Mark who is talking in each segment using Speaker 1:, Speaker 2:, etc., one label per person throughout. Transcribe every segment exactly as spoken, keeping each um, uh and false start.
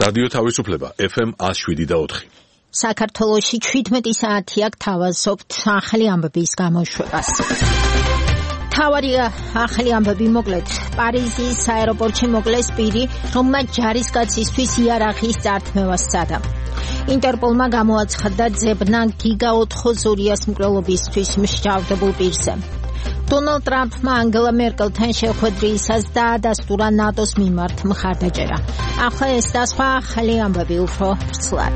Speaker 1: რადიო თავისუფლება ეფ ემ one oh seven და four.
Speaker 2: საქართველოში seventeen საათი აქ თავაზობთ ახალი ამბების გამოშვებას. თავარია ახალი ამბები მოკლედ. პარიზის აეროპორტში მოკლეს პირი, რომელმაც ჯარისკაცისთვის იარაღის წართმევა სცადა. ინტერპოლმა გამოაცხადა ძებნა გიგა ოთხოზორიას მკვლელობისთვის მსჯავრდებულ პირზე. დონალდ ტრამპმა ანგელა მერკელთან შეხვედრისას დაადასტურა ნატოს მიმართ მხარდაჭერა. ახლა ეს და სხვა ახალი ამბები უფრო ვრცლად.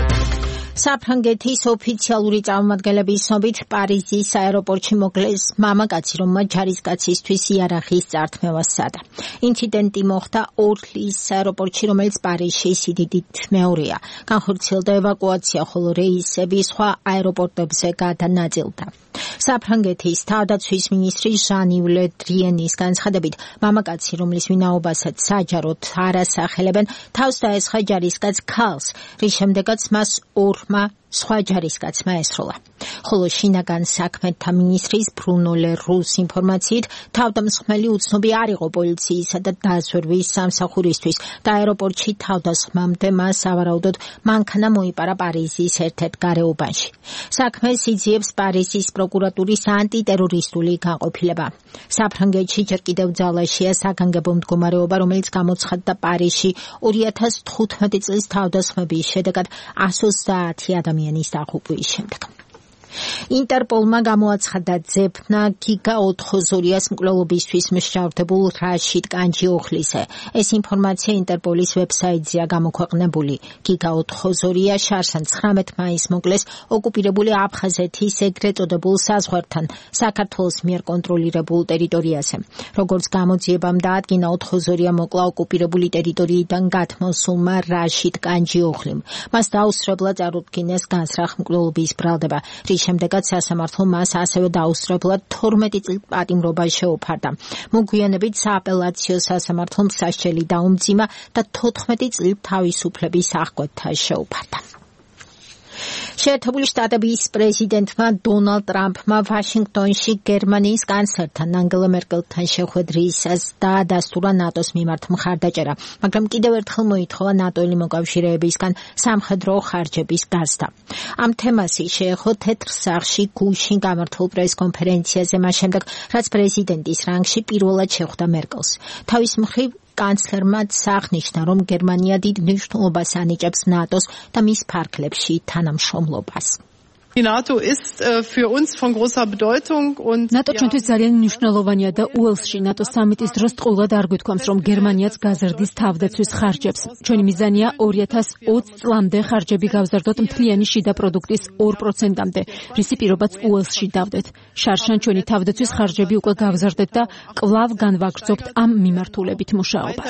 Speaker 2: საფრანგეთის ოფიციალური წარმომადგენლების ცნობით პარიზის აეროპორტში მოკლეს მამაკაცი, რომელმაც ჯარისკაცისთვის იარაღის წართმევა სცადა. ინციდენტი მოხდა ორლის აეროპორტში, რომელიც პარიზში სიდიდით მეორეა. განხორციელდა ევაკუაცია, ხოლო რეისები სხვა აეროპორტებზე გადანაწილდა. საფრანგეთის თავდაცვის მინისტრი ჟან-იվ ლე დრიენის განცხადებით, მამაკაცი, რომლის ვინაობასაც საჯაროდ არ ასახელებენ, თავს დაესხა ჯარისკაც ქალს, რის შემდეგაც მას ორმა სხვა ჯარისკაცმა ესროლა. ხოლო შინაგან საქმეთა მინისტრის ბრუნო ლე რუს ინფორმაციით, თავდამსხმელი უცნობი არ იყო პოლიციისა და დაზვერვის სამსახურისთვის და აეროპორტში თავდასხმამდე მას სავარაუდოდ მანქანა მოიპარა პარიზის ერთ-ერთ გარეუბანში. საქმეს იძიებს პარიზის პროკურატურის ანტიტერორისტული განყოფილება. საფრანგეთში ჯერ კიდევ ძალაშია საგანგებო მდგომარეობა, რომელიც გამოცხადდა პარიზში two thousand fifteen წლის თავდასხმების შედეგად one hundred twenty ადამიანის დაღუპვის შემდეგ. ინტერპოლმა გამოაცხადა ძებნა გიგა ოთხოზორიას მკვლელობისთვის მსჯავრდებულ რაშიდ კანჯიოხლიზე. ეს ინფორმაცია ინტერპოლის ვებსაიტზეა გამოქვეყნებული. გიგა ოთხოზორია შარშან ცხრამეტ მაისს მოკლეს ოკუპირებული აფხაზეთის ეგრეთ წოდებულ საზღვართან საქართველოს მიერ კონტროლირებულ ტერიტორიაზე. როგორც გამოძიებამ დაადგინა, ოთხოზორია მოკლა ოკუპირებული ტერიტორიიდან გათმოსულმა რაშიდ კანჯიოხლიმ. მას დაუსწრებლად წარუდგინეს განსრახ მკვლელობის ბრალდება. შემდეგაც სასამართლომ მას ასევე დაუსწრებლად თორმეტი წლის პატიმრობა შეუფარდა. მოგვიანებით სააპელაციო სასამართლომ სასჯელი დაუმძიმა და თოთხმეტი წლის თავისუფლების აღკვეთა შეუფარდა. შეერთებული შტატების პრეზიდენტმა დონალდ ტრამპმა ვაშინგტონში გერმანიის კანცლერთან ანგელა მერკელთან შეხვედრისას დაადასტურა ნატოს მიმართ მხარდაჭერა, მაგრამ კიდევ ერთხელ მოითხოვა ნატოელი მოკავშირეებისგან სამხედრო ხარჯების გაზრდა. ამ თემას შეეხო თეთრ სახლში გუშინ გამართულ პრესკონფერენციაზე მას შემდეგ, რაც პრეზიდენტის რანგში პირველად შეხვდა მერკელს. თავის მხრივ კანცლერმა აღნიშნა, რომ გერმანია დიდ მნიშვნელობას ანიჭებს ნატოს და მის ფარგლებში თანამშრომლობას.
Speaker 3: Die NATO ist äh, für uns von großer Bedeutung und
Speaker 4: NATO ჩვენთვის ძალიან მნიშვნელოვანია და უელსში NATO სამიტის დროს ტყუილად არ გვითქვამს, რომ გერმანიაც გაზრდის თავდაცვის ხარჯებს. ჩვენი მიზანია two thousand twenty წლამდე ხარჯები გავზარდოთ მთლიანი შიდა პროდუქტის two პროცენტამდე, რისი პირობაც უელსში დავდეთ. შარშან ჩვენი თავდაცვის ხარჯები უკვე გავზარდეთ და კვლავ განვაგრძობთ ამ მიმართულებით მუშაობას.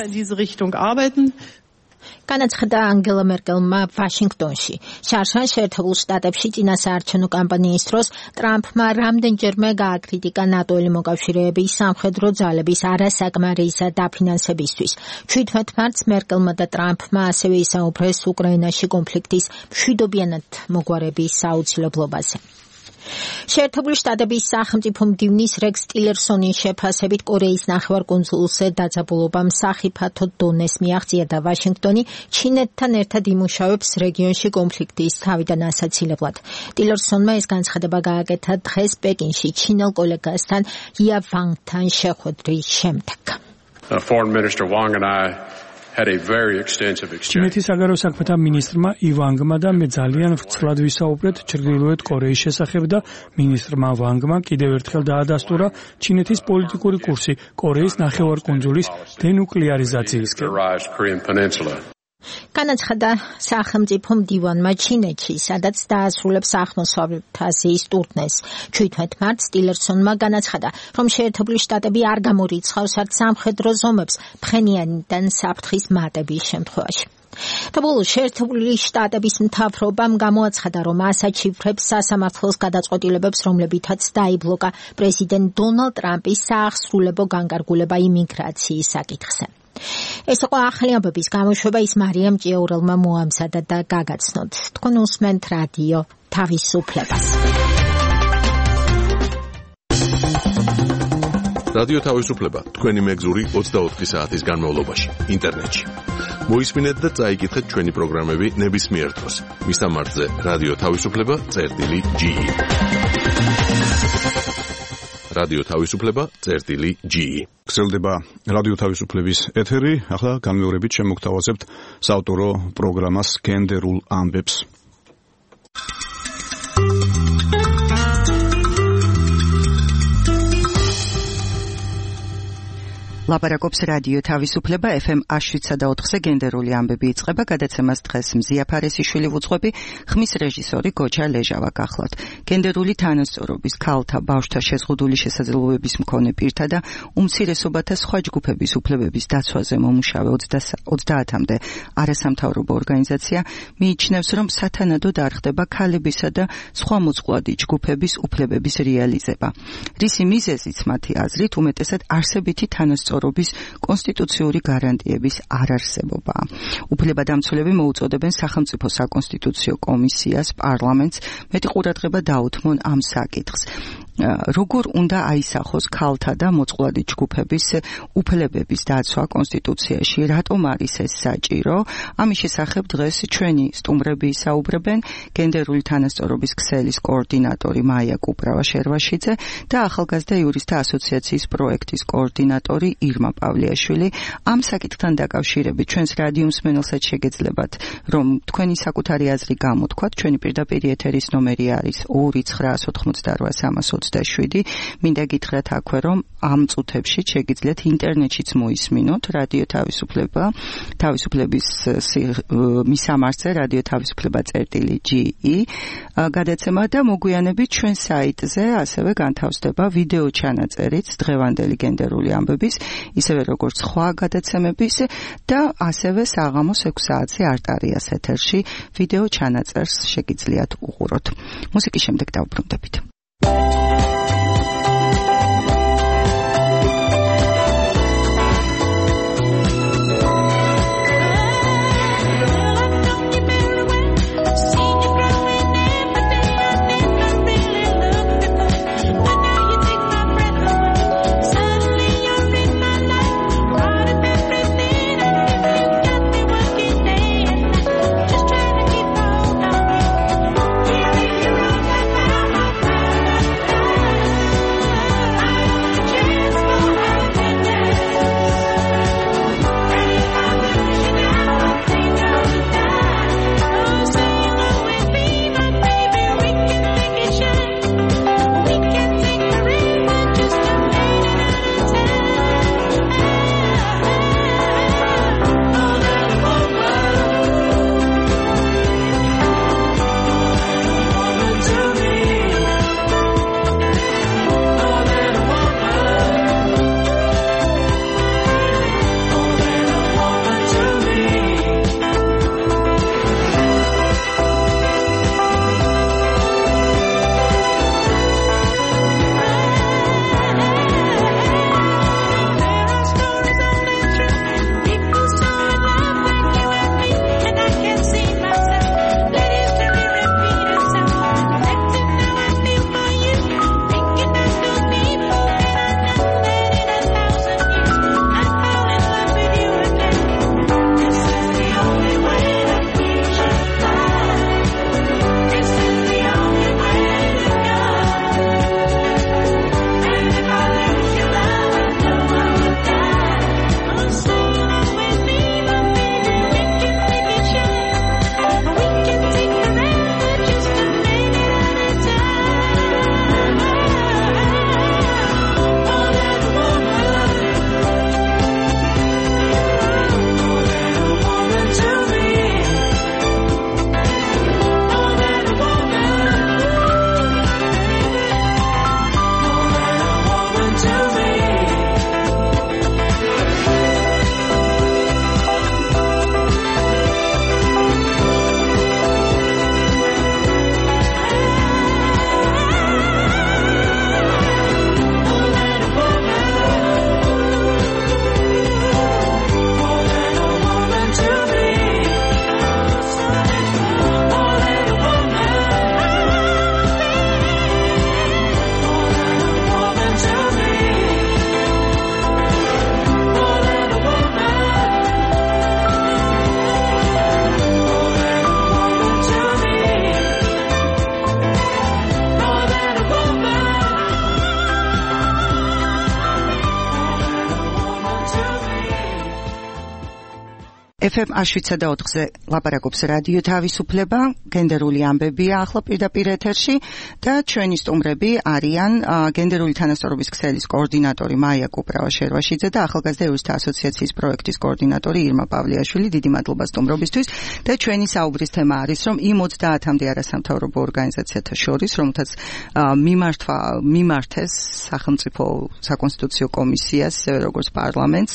Speaker 4: განაცხადა ანგელა მერკელმა ვაშინგტონში. შარშან შეერთებულ შტატებში წინასაარჩევნო კამპანიის დროს ტრამპმა რამდენჯერმე გააკრიტიკა ნატოელი მოკავშირეების სამხედრო ძალების არასაკმარისა დაფინანსებისთვის. seventeen მარტს მერკელმა და ტრამპმა ასევე ისაუბრეს უკრაინაში კონფლიქტის მშვიდობიანად მოგვარების აუცილებლობაზე. შეერთებული შტატების სახელმწიფო მდივნის რექს ტილერსონის შეფასებით კორეის ნახევარკუნძულზე დაძაბულობამ სახიფათო დონეს მიაღწია და ვაშინგტონი ჩინეთთან ერთად იმუშავებს რეგიონში კონფლიქტის თავიდან ასაცილებლად. ტილერსონმა ეს განცხადება გააკეთა დღეს პეკინში ჩინელ კოლეგასთან ია ვანგთან შეხვედრის შემდეგ.
Speaker 5: Foreign Minister Wang and I had a very extensive exchange.
Speaker 6: ჩინეთის საგარეო საქმეთა მინისტრმა ივანგმა და მე ძალიან ვრცლად ვისაუბრეთ ჩრდილოეთ კორეის შესახებ და მინისტრმა ვანგმა კიდევ ერთხელ დაადასტურა ჩინეთის პოლიტიკური კურსი კორეის ნახევარკუნძულის დენუკლეარიზაციისკენ.
Speaker 2: განაცხადა სახელმწიფო მდივანმა ჩინეთში, სადაც დაასრულებს აღმოსავლეთ აზიის ტურნეს. seventeen მარტს ტილერსონმა განაცხადა, რომ შეერთებული შტატები არ გამორიცხავს არც სამხედრო ზომებს ფხენიანიდან საფრთხის მატების შემთხვევაში. და ბოლოს შეერთებული შტატების მთავრობამ გამოაცხადა, რომ ასაჩივრებს სასამართლოს გადაწყვეტილებებს, რომლებითაც დაიბლოკა პრეზიდენტ დონალდ ტრამპის საახსრულებო განკარგულება იმიგრაციის საკითხზე. ეს იყო ახალი ამბების გამოშვება, ის მარიამ ჭიაურელმა მოამზადა და გაგაცნოთ. თქვენ უსმენთ რადიო თავისუფლებას.
Speaker 1: რადიო თავისუფლება თქვენი მეგზური ოცდაოთხი საათის განმავლობაში ინტერნეტში. მოისმინეთ და წაიკითხეთ ჩვენი პროგრამები ნებისმიერ დროს. მისამართზე რადიო თავისუფლება წერტილი ჯი. რადიო თავისუფლება წერტილი ჯი.
Speaker 7: გრძელდება რადიო თავისუფლების ეთერი. ახლა განმეორებით შემოგთავაზებთ საავტორო პროგრამას გენდერულ ამბებს.
Speaker 8: ლაპარაკობს რადიო თავისუფლება ეფ ემ შვიდსა და ოთხზე გენდერული ამბები იწყება. გადაცემას დღეს მზია ფარესიშვილი ვუძღვები, ხმის რეჟისორი გოჯა ლეჟავა გახლავთ. გენდერული თანასწორობის, ქალთა, ბავშვთა შეზღუდული შესაძლებლობების მქონე პირთა და უმცირესობათა სხვა ჯგუფების უფლებების დაცვაზე მომუშავე ოცდაათამდე არასამთავრობო ორგანიზაცია მიიჩნევს, რომ სათანადოდ არ ხდება ქალებისა და სხვა მოწყვლადი ჯგუფების უფლებების რეალიზება. რისი მიზეზიც მათი აზრით უმეტესად არსებითი თანასწორობის კონსტიტუციური გარანტიების არარსებობაა. უფლებადამცველები მოუწოდებენ სახელმწიფო საკონსტიტუციო კომისიას, პარლამენტს მეტი ყურადღება დაუთმონ ამ საკითხს. როგორ უნდა აისახოს ქალთა და მოწყვლადი ჯგუფების უფლებების დაცვა კონსტიტუციაში, რატომ არის ეს საჭირო? ამის შესახებ დღეს ჩვენი სტუმრები ისაუბრებენ: გენდერული თანასწორობის ქსელის კოორდინატორი მაია კუპრავა-შერვაშიძე და ახალგაზრდა იურისტთა ასოციაციის პროექტის კოორდინატორი ირმა პავლიაშვილი. ამ საკითხთან დაკავშირებით ჩვენს რადიო მსმენელსაც შეგეძლებათ, რომ თქვენი საკუთარი აზრი გამოთქვათ. ჩვენი პირდაპირ ეთერის ნომერი არის ორი ცხრაას ოთხმოცდარვა სამას ოცდაშვიდი. მინდა გითხრათ აქვე, რომ ამ წუთებში შეგიძლიათ ინტერნეტშიც მოისმინოთ რადიო თავისუფლება, თავისუფლების მისამართზე რადიო თავისუფლება წერტილი ჯი გადაცემა და მოგვიანებით ჩვენ საიტზე ასევე განთავსდება ვიდეო ჩანაწერიც დღევანდელი გენდერული ამბების, ისევე როგორც სხვა გადაცემების და ასევე საღამოს ექვს საათზე არტარიას ეთერში ვიდეო ჩანაწერს შეგიძლიათ უყუროთ. მუსიკის შემდეგ დავბრუნდებით.
Speaker 9: We'll be right back.
Speaker 8: ეფ ემ შვიდსა და ოთხზე ლაპარაკობს რადიო თავისუფლება, გენდერული ამბებია ახლა პირდაპირ ეთერში და ჩვენი სტუმრები არიან გენდერული თანასწორობის ქსელის კოორდინატორი მაია კუპრავა-შერვაშიძე და ახალგაზრდა იურისტთა ასოციაციის პროექტის კოორდინატორი ირმა პავლიაშვილი. დიდი მადლობა სტუმრობისთვის და ჩვენი საუბრის თემა არის, რომ იმ ოცდაათამდე არასამთავრობო ორგანიზაციათა შორის, რომელთაც მიმართვა მიმართეს სახელმწიფო საკონსტიტუციო კომისიას, როგორც პარლამენტს,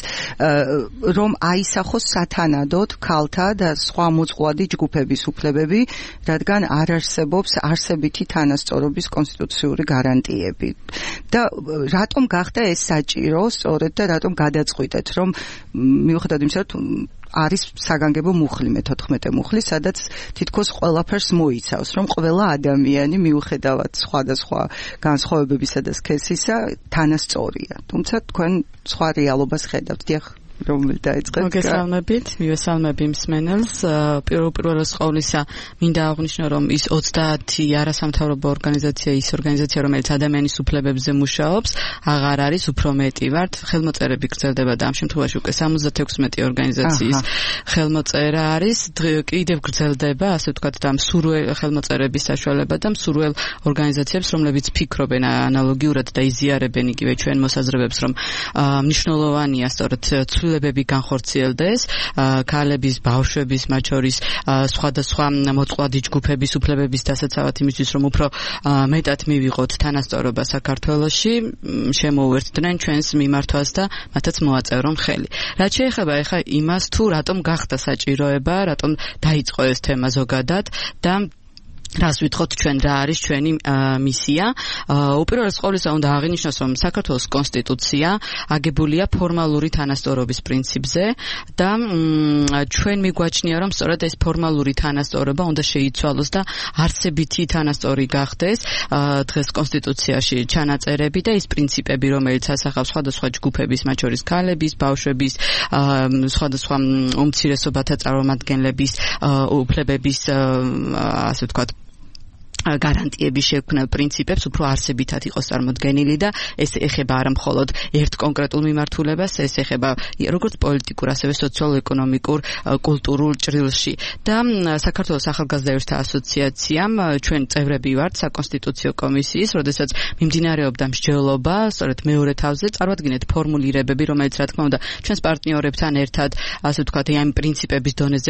Speaker 8: რომ აისახოს სათანადოდ ქალთა და სხვა მოწყვლადი ჯგუფების უფლებები, რადგან არ არსებობს არსებითი თანასწორობის კონსტიტუციური გარანტიები. და რატომ გახდა ეს საჭირო, სწორედ და რატომ გადაწყვიტეთ, რომ მიუხედავად იმისა, რომ არის საგანგებო მუხლი, მეთოთხმეტე მუხლი, სადაც თითქოს ყველაფერს მოიცავს, რომ ყველა ადამიანი მიუხედავად სხვადასხვა განსხვავებებისა და სქესისა თანასწორია. თუმცა თქვენ სხვა რეალობას ხედავთ. დიახ, რომელი დაიწყეთ?
Speaker 9: მოგესალმებით, მივესალმები მსმენელს. პირველ პირველს ყოვლისა მინდა აღვნიშნო, რომ ის ოცდაათი არასამთავრობო ორგანიზაცია ის ორგანიზაცია, რომელიც ადამიანის უფლებებზე მუშაობს, აღარ არის, უფრო მეტი ვართ. ხელმოწერები გრძელდება და ამ შემთხვევაში უკვე სამოცდათექვსმეტი ორგანიზაციის ხელმოწერა არის. კიდევ გრძელდება, ასე ვთქვათ, და მსურველ ხელმოწერების საშუალება და მსურველ ორგანიზაციებს, რომლებიც ფიქრობენ ანალოგიურად და იზიარებენ იგივე ჩვენ მოსაზრებებს, რომ მნიშვნელოვანია სწორედ ცვლილებები განხორციელდეს ქალების, ბავშვების, მათ შორის სხვადასხვა მოწყვლადი ჯგუფების უფლებების დასაცავად იმისთვის, რომ უფრო მეტად მივიღოთ თანასწორობა საქართველოში, შემოუერთდნენ ჩვენს მიმართვას და მათაც მოაწერონ ხელი. რაც შეეხება ეხა იმას, თუ რატომ გახდა საჭიროება, რატომ დაიწყო ეს თემა ზოგადად და რას ვითხოვთ ჩვენ, რა არის ჩვენი მისია. უპირველეს ყოვლისა უნდა აღინიშნოს, რომ საქართველოს კონსტიტუცია აგებულია ფორმალური თანასწორობის პრინციპზე და ჩვენ მიგვაჩნია, რომ სწორედ ეს ფორმალური თანასწორობა უნდა შეიცვალოს და არსებითი თანასწორი გახდეს დღეს კონსტიტუციაში ჩანაწერები და ის პრინციპები, რომელიც ასახავს სხვადასხვა ჯგუფების, მათ შორის ქალების, ბავშვების, სხვადასხვა უმცირესობათა წარმომადგენლების უფლებების, ასე ვთქვათ, გარანტიების შექმნილ პრინციპებს უფრო არსებითად იყოს წარმოდგენილი და ეს ეხება არა მხოლოდ ერთ კონკრეტულ მიმართულებას, ეს ეხება როგორც პოლიტიკურ, ასევე სოციალურ-ეკონომიკურ, კულტურულ ჭრილში. და საქართველოს ახალგაზრდა იურისტთა ასოციაციამ ჩვენ წევრები ვართ საკონსტიტუციო კომისიის, როდესაც მიმდინარეობდა მსჯელობა, სწორედ მეორე თავზე წარვადგინეთ ფორმულირებები, რომელიც რა თქმა უნდა ჩვენს პარტნიორებთან ერთად, ასე ვთქვათ, ამ პრინციპების დონეზე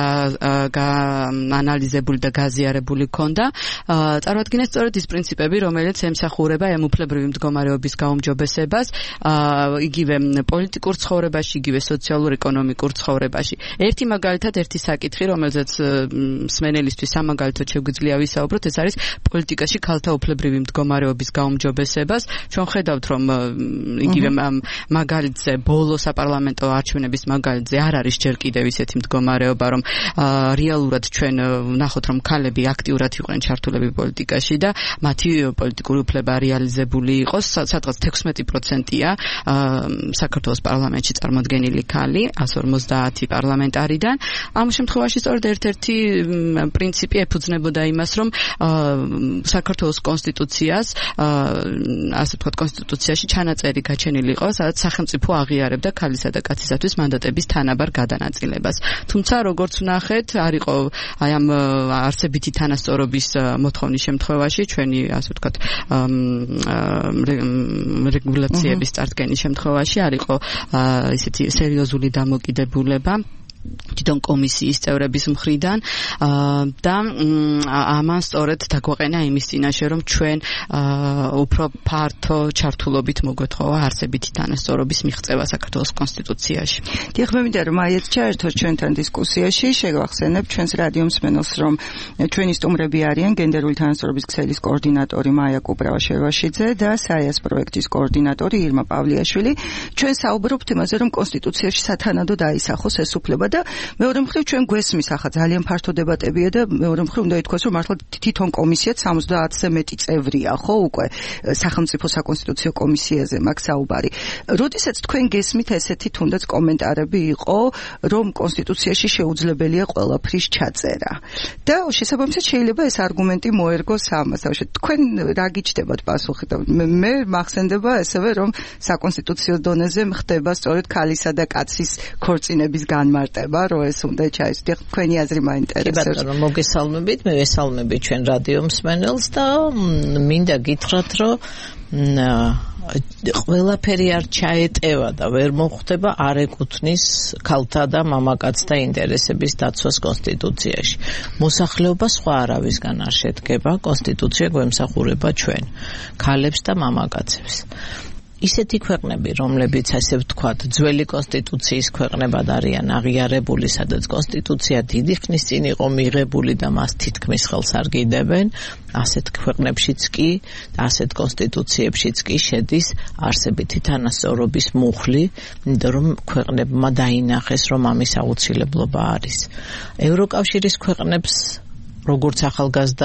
Speaker 9: გაანალიზებული და გაზიარებული ქონდა. წარვადგინეს სწორედ ის პრინციპები, რომელიც ემსახურება ამ უფლებრივი მდგომარეობის გაუმჯობესებას, იგივე პოლიტიკურ ცხოვრებაში, იგივე სოციალურ-ეკონომიკურ ცხოვრებაში. ერთი მაგალითად, ერთი საკითხი, რომელზეც მსმენელისთვის სამაგალითოდ შეგვიძლია ვისაუბროთ, ეს არის პოლიტიკაში ქალთა უფლებრივი მდგომარეობის გაუმჯობესებას. ჩვენ ხედავთ, რომ იგივე მაგალითზე ბოლო საპარლამენტო არჩევნების მაგალითზე არ არის ჯერ კიდევ ისეთი მდგომარეობა, რომ რეალურად ჩვენ ვნახოთ, რომ ქალები აქტიურად იყვნენ ჩართულები პოლიტიკაში და მათი პოლიტიკური უფლება რეალიზებული იყოს. სადღაც თექვსმეტი პროცენტია საქართველოს პარლამენტში წარმოდგენილი ქალი, ას ორმოცდაათი პარლამენტარიდან. ამ შემთხვევაში სწორედ ერთ-ერთი პრინციპი ეფუძნებოდა იმას, რომ საქართველოს კონსტიტუციას, ასე ვთქვათ, კონსტიტუციაში ჩანაწერი გაჩენილი იყო, სადაც სახელმწიფო აღიარებდა ქალისა და კაცისათვის მანდატების თანაბარ გადანაწილებას. თუმცა, როგორც ვნახეთ, არ იყო აი ამ არსებითი თანასწორობის მოთხოვნის შემთხვევაში, ჩვენი, ასე ვთქვათ, რეგულაციების წარდგენის შემთხვევაში არ იყო ისეთი სერიოზული დამოკიდებულება თვითონ კომისიის წევრების მხრიდან და ამან სწორედ დაგვაყენა იმის წინაშე, რომ ჩვენ უფრო ფართო ჩართულობით მოგვეთხოვა არსებითი თანასწორობის მიღწევა საქართველოს კონსტიტუციაში.
Speaker 8: დიახ, მე მინდა რომ აიეთ ჩაერთოს ჩვენთან დისკუსიაში, შევახსენებ ჩვენს რადიო მსმენელს, რომ ჩვენი სტუმრები არიან გენდერული თანასწორობის ქსელის კოორდინატორი მაია კუპრავა-შერვაშიძე და საიას პროექტის კოორდინატორი ირმა პავლიაშვილი. ჩვენ საუბრობთ იმაზე, რომ კონსტიტუციაში სათანადოდ აისახოს ეს უფლება და მეორე მხრივ ჩვენ გვესმის ახლა ძალიან ფართო დებატებია და მეორე მხრივ უნდა ითქვას, რომ მართლა თვითონ კომისიაც სამოცდაათზე მეტი წევრია, ხო, უკვე სახელმწიფო საკონსტიტუციო კომისიაზე მაქვს საუბარი. როდესაც თქვენ გესმით ესეთი თუნდაც კომენტარები იყო, რომ კონსტიტუციაში შეუძლებელია ყველაფრის ჩაწერა. და შესაბამისად შეიძლება ეს არგუმენტი მოერგოს ამას. თქვენ რა გიჩნდებათ პასუხი? მე მახსენდება ესევე, რომ საკონსტიტუციო დონეზე ხდება სწორედ ქალისა და კაცის ქორწინების განმარტება. იწება, რომ ეს უნდა ჩაისვიდე. თქვენი აზრი მაინტერესებს.
Speaker 10: კი ბატონო, მოგესალმებით, მე ვესალმები ჩვენ რადიო მსმენელს და მინდა გითხრათ, რომ ყველაფერი არ ჩაეტევა და ვერ მოხვდება, არ ეკუთვნის ქალთა და მამაკაცთა ინტერესების დაცვას კონსტიტუციაში. მოსახლეობა სხვა არავისგან არ შედგება, კონსტიტუცია გვემსახურება ჩვენ, ქალებს და მამაკაცებს. ისეთი ქვეყნები, რომლებიც ასე ვთქვათ, ძველი კონსტიტუციის ქვეყნებად არიან აღიარებული, სადაც კონსტიტუცია დიდი ხნის წინ იყო მიღებული და მას თითქმის ხელს არ გიდებენ, ასეთ ქვეყნებშიც კი, ასეთ კონსტიტუციებშიც კი შედის არსებითი თანასწორობის მუხლი, იმიტომ რომ ქვეყნებმა დაინახეს, რომ ამის აუცილებლობა არის. ევროკავშირის ქვეყნებს როგორც ახალგაზრდა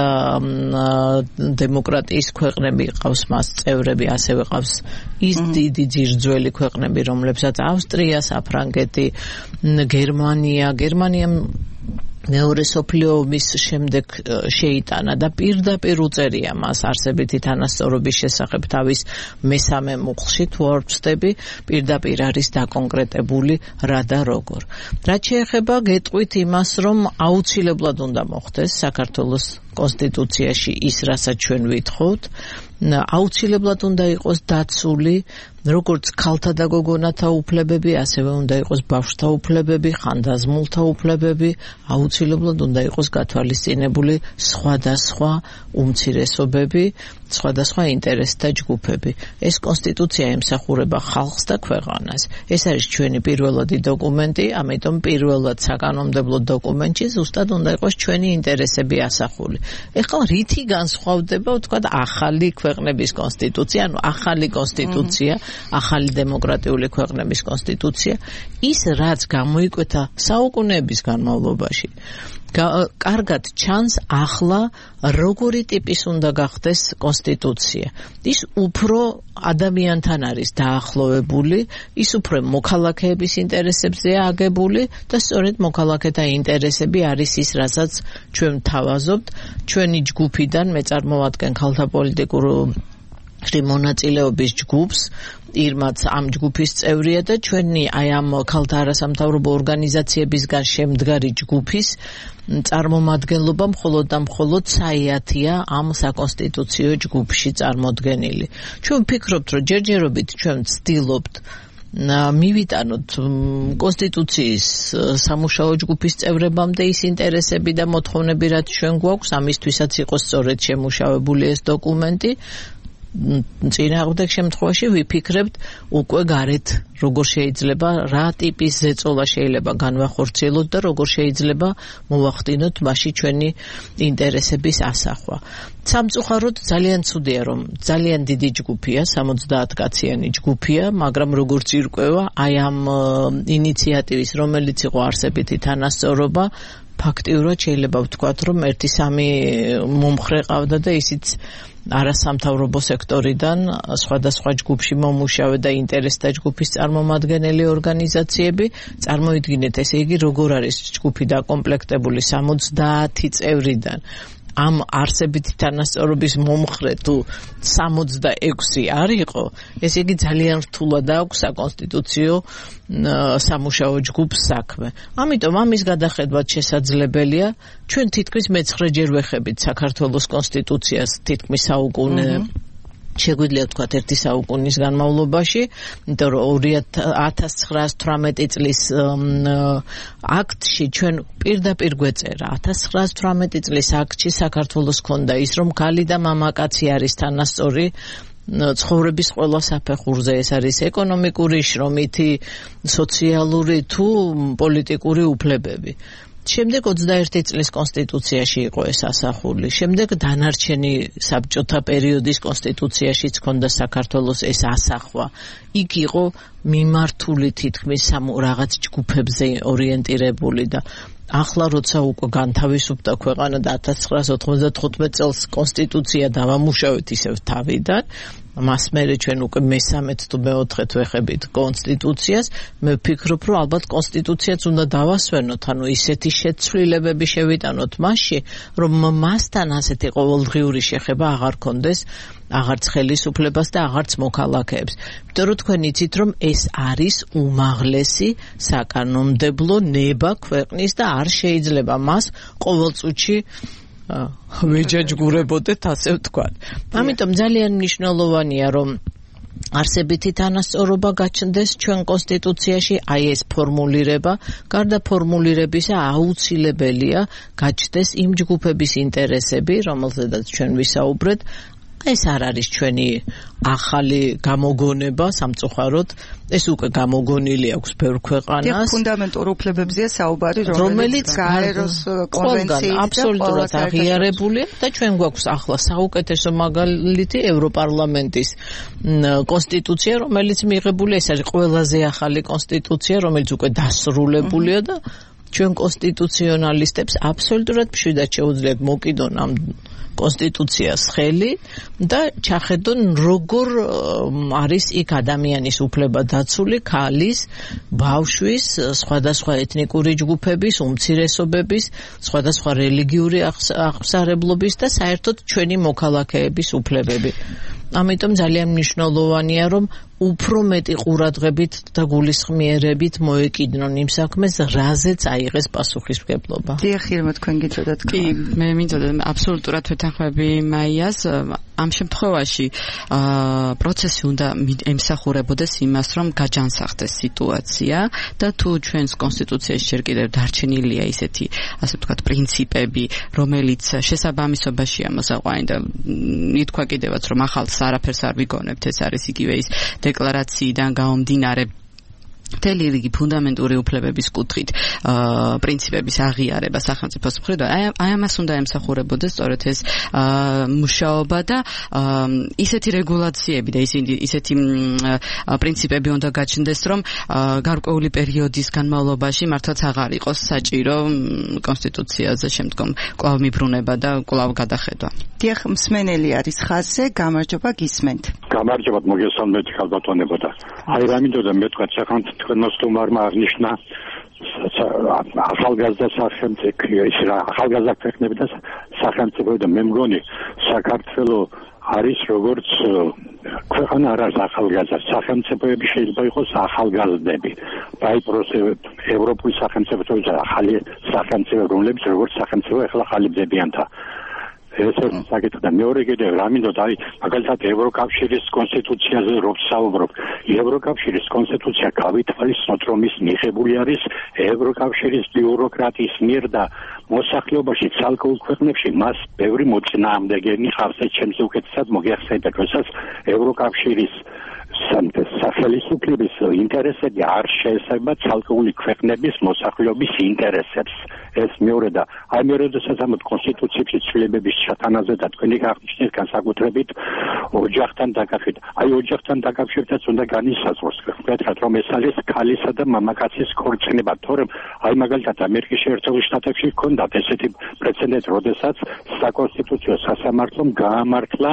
Speaker 10: დემოკრატიის ქვეყნები ყავს მას წევრები, ასევე ყავს ის დიდი ძირძველი ქვეყნები, რომლებსაც ავსტრია, საფრანგეთი, გერმანია, გერმანია მეორე მსოფლიო ომის შემდეგ შეიტანა და პირდაპირ უწერია მას არსებითი თანასწორობის შესახებ თავის მესამე მუხლში, თუ არ ვცდები, პირდაპირ არის დაკონკრეტებული რა და როგორ. რაც შეეხება გეტყვით იმას, რომ აუცილებლად უნდა მოხდეს საქართველოს კონსტიტუციაში ის, რასაც ჩვენ ვითხოვთ, აუცილებლად უნდა იყოს დაცული როგორც ქალთა და გოგონათა უფლებები, ასევე უნდა იყოს ბავშვთა უფლებები, ხანდაზმულთა უფლებები, აუცილებლად უნდა იყოს გათვალისწინებული სხვადასხვა უმცირესობები, სხვადასხვა ინტერესთა ჯგუფები. ეს კონსტიტუცია ემსახურება ხალხს და ქვეყანას. ეს არის ჩვენი პირველადი დოკუმენტი, ამიტომ პირველად საკანონმდებლო დოკუმენტში ზუსტად უნდა იყოს ჩვენი ინტერესები ასახული. ეხლა რითი განსხვავდება, ვთქვათ, ახალი ქვეყნების კონსტიტუცია, ანუ ახალი კონსტიტუცია, ახალი დემოკრატიული ქვეყნების კონსტიტუცია, ის რაც გამოიკვეთა საუკუნეების განმავლობაში. კარგად ჩანს ახლა როგორი ტიპის უნდა გახდეს კონსტიტუცია. ის უფრო ადამიანთან არის დაახლოვებული, ის უფრო მოქალაქეების ინტერესებზეა აგებული და სწორედ მოქალაქეთა ინტერესები არის ის, რასაც ჩვენ ვთავაზობთ. ჩვენი ჯგუფიდან მე წარმოვადგენ ქალთა პოლიტიკურ მონაწილეობის ჯგუფს, ირმაც ამ ჯგუფის წევრია და ჩვენი აი ამ ქალთა არასამთავრობო ორგანიზაციებისგან შემდგარი ჯგუფის წარმომადგენლობა მხოლოდ და მხოლოდ საიათია ამ საკონსტიტუციო ჯგუფში წარმოდგენილი. ჩვენ ვფიქრობთ, რომ ჯერჯერობით ჩვენ ვცდილობთ მივიტანოთ კონსტიტუციის სამუშაო ჯგუფის წევრებამდე ის ინტერესები და მოთხოვნები, რაც ჩვენ გვაქვს, ამისთვისაც იყოს სწორედ შემუშავებული ეს დოკუმენტი. წინააღმდეგ შემთხვევაში ვიფიქრებთ უკვე გარეთ როგორ შეიძლება, რა ტიპის ზეწოლა შეიძლება განვახორციელოთ და როგორ შეიძლება მოვახდინოთ მასში ჩვენი ინტერესების ასახვა. სამწუხაროდ ძალიან ცუდია, რომ ძალიან დიდი ჯგუფია, სამოცდაათკაციანი ჯგუფია, მაგრამ როგორც ირკვევა, აი ამ ინიციატივის, რომელიც იყო არსებითი თანასწორობა, ფაქტიურად შეიძლება ვთქვათ, რომ ერთი სამი მომხრე ყავდა და ისიც არასამთავრობო სექტორიდან სხვადასხვა ჯგუფში მომუშავე და ინტერესთა ჯგუფის წარმომადგენელი ორგანიზაციები. წარმოიდგინეთ, ესე იგი, როგორ არის ჯგუფი დაკომპლექტებული სამოცდაათი წევრიდან. ამ არსებითი თანასწორობის მომხრე თუ სამოცდაექვსი არ იყო, ესე იგი ძალიან რთულად აქვს საკონსტიტუციო სამუშაო ჯგუფს საქმე. ამიტომ ამის გადახედვა შესაძლებელია. ჩვენ თითქმის მეცხრეჯერ ვეხებით საქართველოს კონსტიტუციას თითქმის საუკუნე შეგვიძლია ვთქვათ ერთი საუკუნის განმავლობაში, იმიტომ რომ ორი ათას ცხრაას თვრამეტი წლის აქტში ჩვენ პირდაპირ გვეწერა. ათას ცხრაას თვრამეტი წლის აქტში საქართველოს ჰქონდა ის, რომ ქალი და მამაკაცი არის თანასწორი ცხოვრების ყველა საფეხურზე, ეს არის ეკონომიკური, შრომითი, სოციალური თუ პოლიტიკური უფლებები. შემდეგ ოცდაერთი წლის კონსტიტუციაში იყო ეს ასახული. შემდეგ დანარჩენი საბჭოთა პერიოდის კონსტიტუციაშიც ჰქონდა საქართველოს ეს ასახვა. იქ იყო მიმართული თითქმის სამ რაღაც ჯგუფებზე ორიენტირებული და ახლა როცა უკვე განთავისუფლდა ქვეყანა და ათას ცხრაას ოთხმოცდათხუთმეტ წელს კონსტიტუცია დავამუშავეთ ისევ თავიდან, მას მერე ჩვენ უკვე მესამეთ თუ მეოთხეთ ვეხებით კონსტიტუციას, მე ვფიქრობ, რომ ალბათ კონსტიტუციაც უნდა დავასვენოთ, ანუ ისეთი შეცვლილებები შევიტანოთ მასში, რომ მასთან ასეთი ყოველდღიური შეხება აღარ ქონდეს აღარც ხელისუფლებას და აღარც მოქალაქეებს. იმიტომ რომ თქვენ იცით რომ ეს არის უმაღლესი საკანონმდებლო ნება ქვეყნის და არ შეიძლება მას ყოველ წუთში ვეჯაჯგურებოდეთ, ასე ვთქვათ. ამიტომ ძალიან მნიშვნელოვანია რომ არსებითი თანასწორობა გაჩნდეს ჩვენ კონსტიტუციაში, აი ეს ფორმულირება, გარდა ფორმულირებისა აუცილებელია გაჩნდეს იმ ჯგუფების ინტერესები, რომელზედაც ჩვენ ვისაუბრეთ. ეს არ არის ჩვენი ახალი გამოგონება სამწუხაროდ, ეს უკვე გამოგონილი აქვს ბევრ ქვეყანას.
Speaker 8: ფუნდამენტურ უფლებებზეა საუბარი, რომელიც გაეროს კონვენციით
Speaker 10: აბსოლუტურად აღიარებულია და ჩვენ გვაქვს ახლა საუკეთესო მაგალითი ევროპარლამენტის კონსტიტუცია, რომელიც მიღებულია, ეს არის ყველაზე ახალი კონსტიტუცია, რომელიც უკვე დასრულებულია და ჩვენ კონსტიტუციონალისტებს აბსოლუტურად მშვიდად შეუძლიათ მოკიდონ ამ კონსტიტუციას ხელი და ჩახედონ როგორ არის იქ ადამიანის უფლება დაცული, ქალის, ბავშვის, სხვადასხვა ეთნიკური ჯგუფების, უმცირესობების, სხვადასხვა რელიგიური აღსარებლობის და საერთოდ ჩვენი მოქალაქეების უფლებები. ამიტომ ძალიან მნიშვნელოვანია რომ უფრო მეტი ყურადღებით და გულისხმიერებით მოეკიდნონ იმ საქმეს, რაზეც აიღეს პასუხისმგებლობა.
Speaker 8: დიახ, ირმა, თქვენ გიწოდათ.
Speaker 9: კი, მე მინდოდა აბსოლუტურად ვეთანხმები მაიას. ამ შემთხვევაში პროცესი უნდა ემსახურებოდეს იმას, რომ გაჯანსაღდეს სიტუაცია და თუ ჩვენს კონსტიტუციაში ჯერ კიდევ დარჩენილია ისეთი, ასე ვთქვათ, პრინციპები, რომელიც შესაბამისობაშია მოსაყვანი და ითქვა კიდევაც, რომ ახალ არაფერს არ ვიგონებთ, ეს არის იგივე ის დეკლარაციიდან გამომდინარე მთელი რიგი ფუნდამენტური უფლებების კუთხით პრინციპების აღიარება სახელმწიფოს მხრიდან, აი ამას უნდა ემსახურებოდეს სწორედ ეს მუშაობა და ისეთი რეგულაციები და ისეთი პრინციპები უნდა გაჩნდეს, რომ გარკვეული პერიოდის განმავლობაში მართლაც აღარ იყოს საჭირო კონსტიტუციაზე შემდგომ კვლავ მიბრუნება და კვლავ გადახედვა.
Speaker 8: დიახ, მსმენელი არის ხაზზე, გამარჯობა, გისმენთ.
Speaker 11: გამარჯობა, მოგესალმებით ხალბატონებო და აი რა მინდოდა მეთქვა სახელმწიფო თქვენს თუმარმა აღნიშნა ახალგაზრდა სახელმწიფო ის რა ახალგაზრდა ქვეყნები და სახელმწიფო და მე მგონი საქართველოს არის როგორც ქვეყანა არ არის ახალგაზრდა სახელმწიფოები შეიძლება იყოს ახალგაზრდები ბაიპროს ევროპული სახელმწიფო და ახალი სახელმწიფო რომლებიც როგორც სახელმწიფო ახლა ხალიდებიან და ეს არის საკითხი და მეორე კიდევ რა მინდოდა აი მაგალითად ევროკავშირის კონსტიტუციაზე რო ვსაუბრობ ევროკავშირის კონსტიტუცია გავითვალისწინოთ რომ ის მიღებული არის ევროკავშირის ბიუროკრატიის მიერ და მოსახლეობაში ცალკეულ ქვეყნებში მას ბევრი მოწინააღმდეგენი ხავს ეს ჩემს უკეთესად მოგეხსენებათ როდესაც ევროკავშირის სახელმწიფოების ინტერესები არ შეესაბამება ცალკეული ქვეყნების მოსახლეობის ინტერესებს ეს მეორე და აი მე როდესაც ამ კონსტიტუციაში ცვლილებების ჩატანაზე და თქვენი აღნიშნეთ განსაკუთრებით ოჯახთან დაკავშირებით აი ოჯახთან დაკავშირებაც უნდა განისაზღვროს ვთქვათ რომ ეს არის ქალისა და მამაკაცის ქორწინება თორემ აი მაგალითად ამერიკის შეერთებულ შტატებში ჰქონდათ ესეთი პრეცედენტი როდესაც საკონსტიტუციო სასამართლომ გაამართლა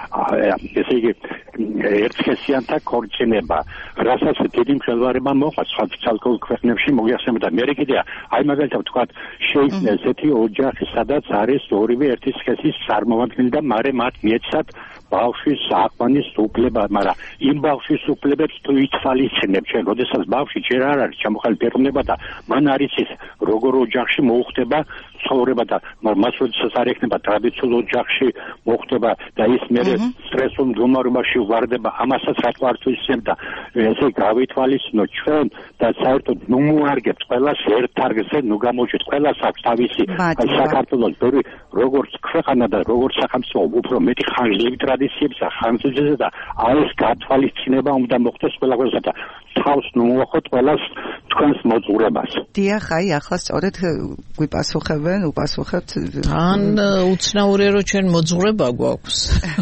Speaker 11: ესე იგი ერთსქესიანთა ქორწინება რასაც დიდი მხედველობა მოყვა სხვა ცალკეულ ქვეყნებში მოგეხსენებათ მე კიდე აი მაგალითად ვთქვათ შეიძლება ესეთი ოჯახი სადაც არის ორივე ერთი სქესის წარმომადგენელი და მარე მათ მიეცათ ბავშვის საყვანის უფლება მაგრამ იმ ბავშვის უფლებებს თუ ითვალისწინებ ჩვენ როდესაც ბავშვი ჯერ არ არის ჩამოყალიბ პიროვნება და მან არის ის როგორ ოჯახში მოუხდება ცხოვრება და მას როდესაც არ ექნება ტრადიციულ ოჯახში მოუხდება და ის მე სტრესულ მდგომარეობაში ვარდება ამასაც რა თქმა უნდა ისემ და ესე გავითვალისწინოთ ჩვენ და საერთოდ ნუ მოარგებთ ყველას ერთ თარგზე ნუ გამოჩეთ ყველას აქვს თავისი საქართველოს ბევრი როგორც ქვეყანა და როგორც სახელმწიფო უფრო მეტი ხანგრძლივი ტრადიციების და ხანგრძლივი და არის გათვალისწინება უნდა მოხდეს ყველასა და თავს ნუ მოახოთ ყველას თქვენს მოძღვრებას.
Speaker 8: დიახ, აი ახლა სწორედ გვიპასუხებენ, უპასუხებთ.
Speaker 10: ან უცნაურია რომ ჩვენ მოძღვრება გვაქვს.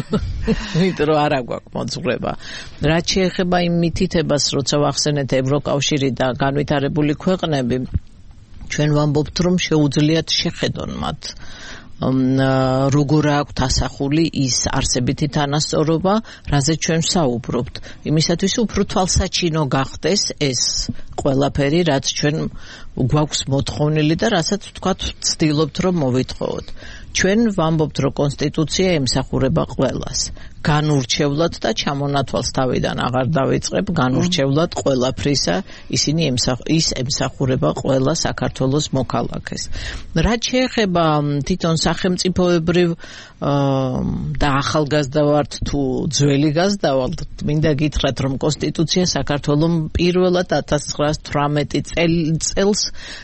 Speaker 10: იმიტომ რომ არა გვაქვს მოძღვრება. რაც შეეხება იმ მითითებას, როცა ვახსენეთ ევროკავშირი და განვითარებული ქვეყნები, ჩვენ ვამბობთ რომ შეუძლიათ შეხედონ მათ. როგორ აქვთ ასახული ის არსებითი თანასწორობა, რაზეც ჩვენ საუბრობთ. იმისათვის უფრო თვალსაჩინო გახდეს ეს ყველაფერი, რაც ჩვენ გვაქვს მოთხოვნილი და რასაც ვთქვათ, ვცდილობთ რომ მოვითხოვოთ. ჩვენ ვამბობთ, რომ კონსტიტუცია ემსახურება ყველას. განურჩევლად და ჩამონათვალს თავიდან აღარ დავიწყებ, განურჩევლად ყველაფრისა ისინი ის ემსახურება ყველა საქართველოს მოქალაქეს. რაც შეეხება თვითონ სახელმწიფოებრივ და ახალგაზრდა ვართ თუ ძველი გაზრდა ვართ, მინდა გითხრათ, რომ კონსტიტუცია საქართველოს პირველად ათას ცხრაას თვრამეტი წელს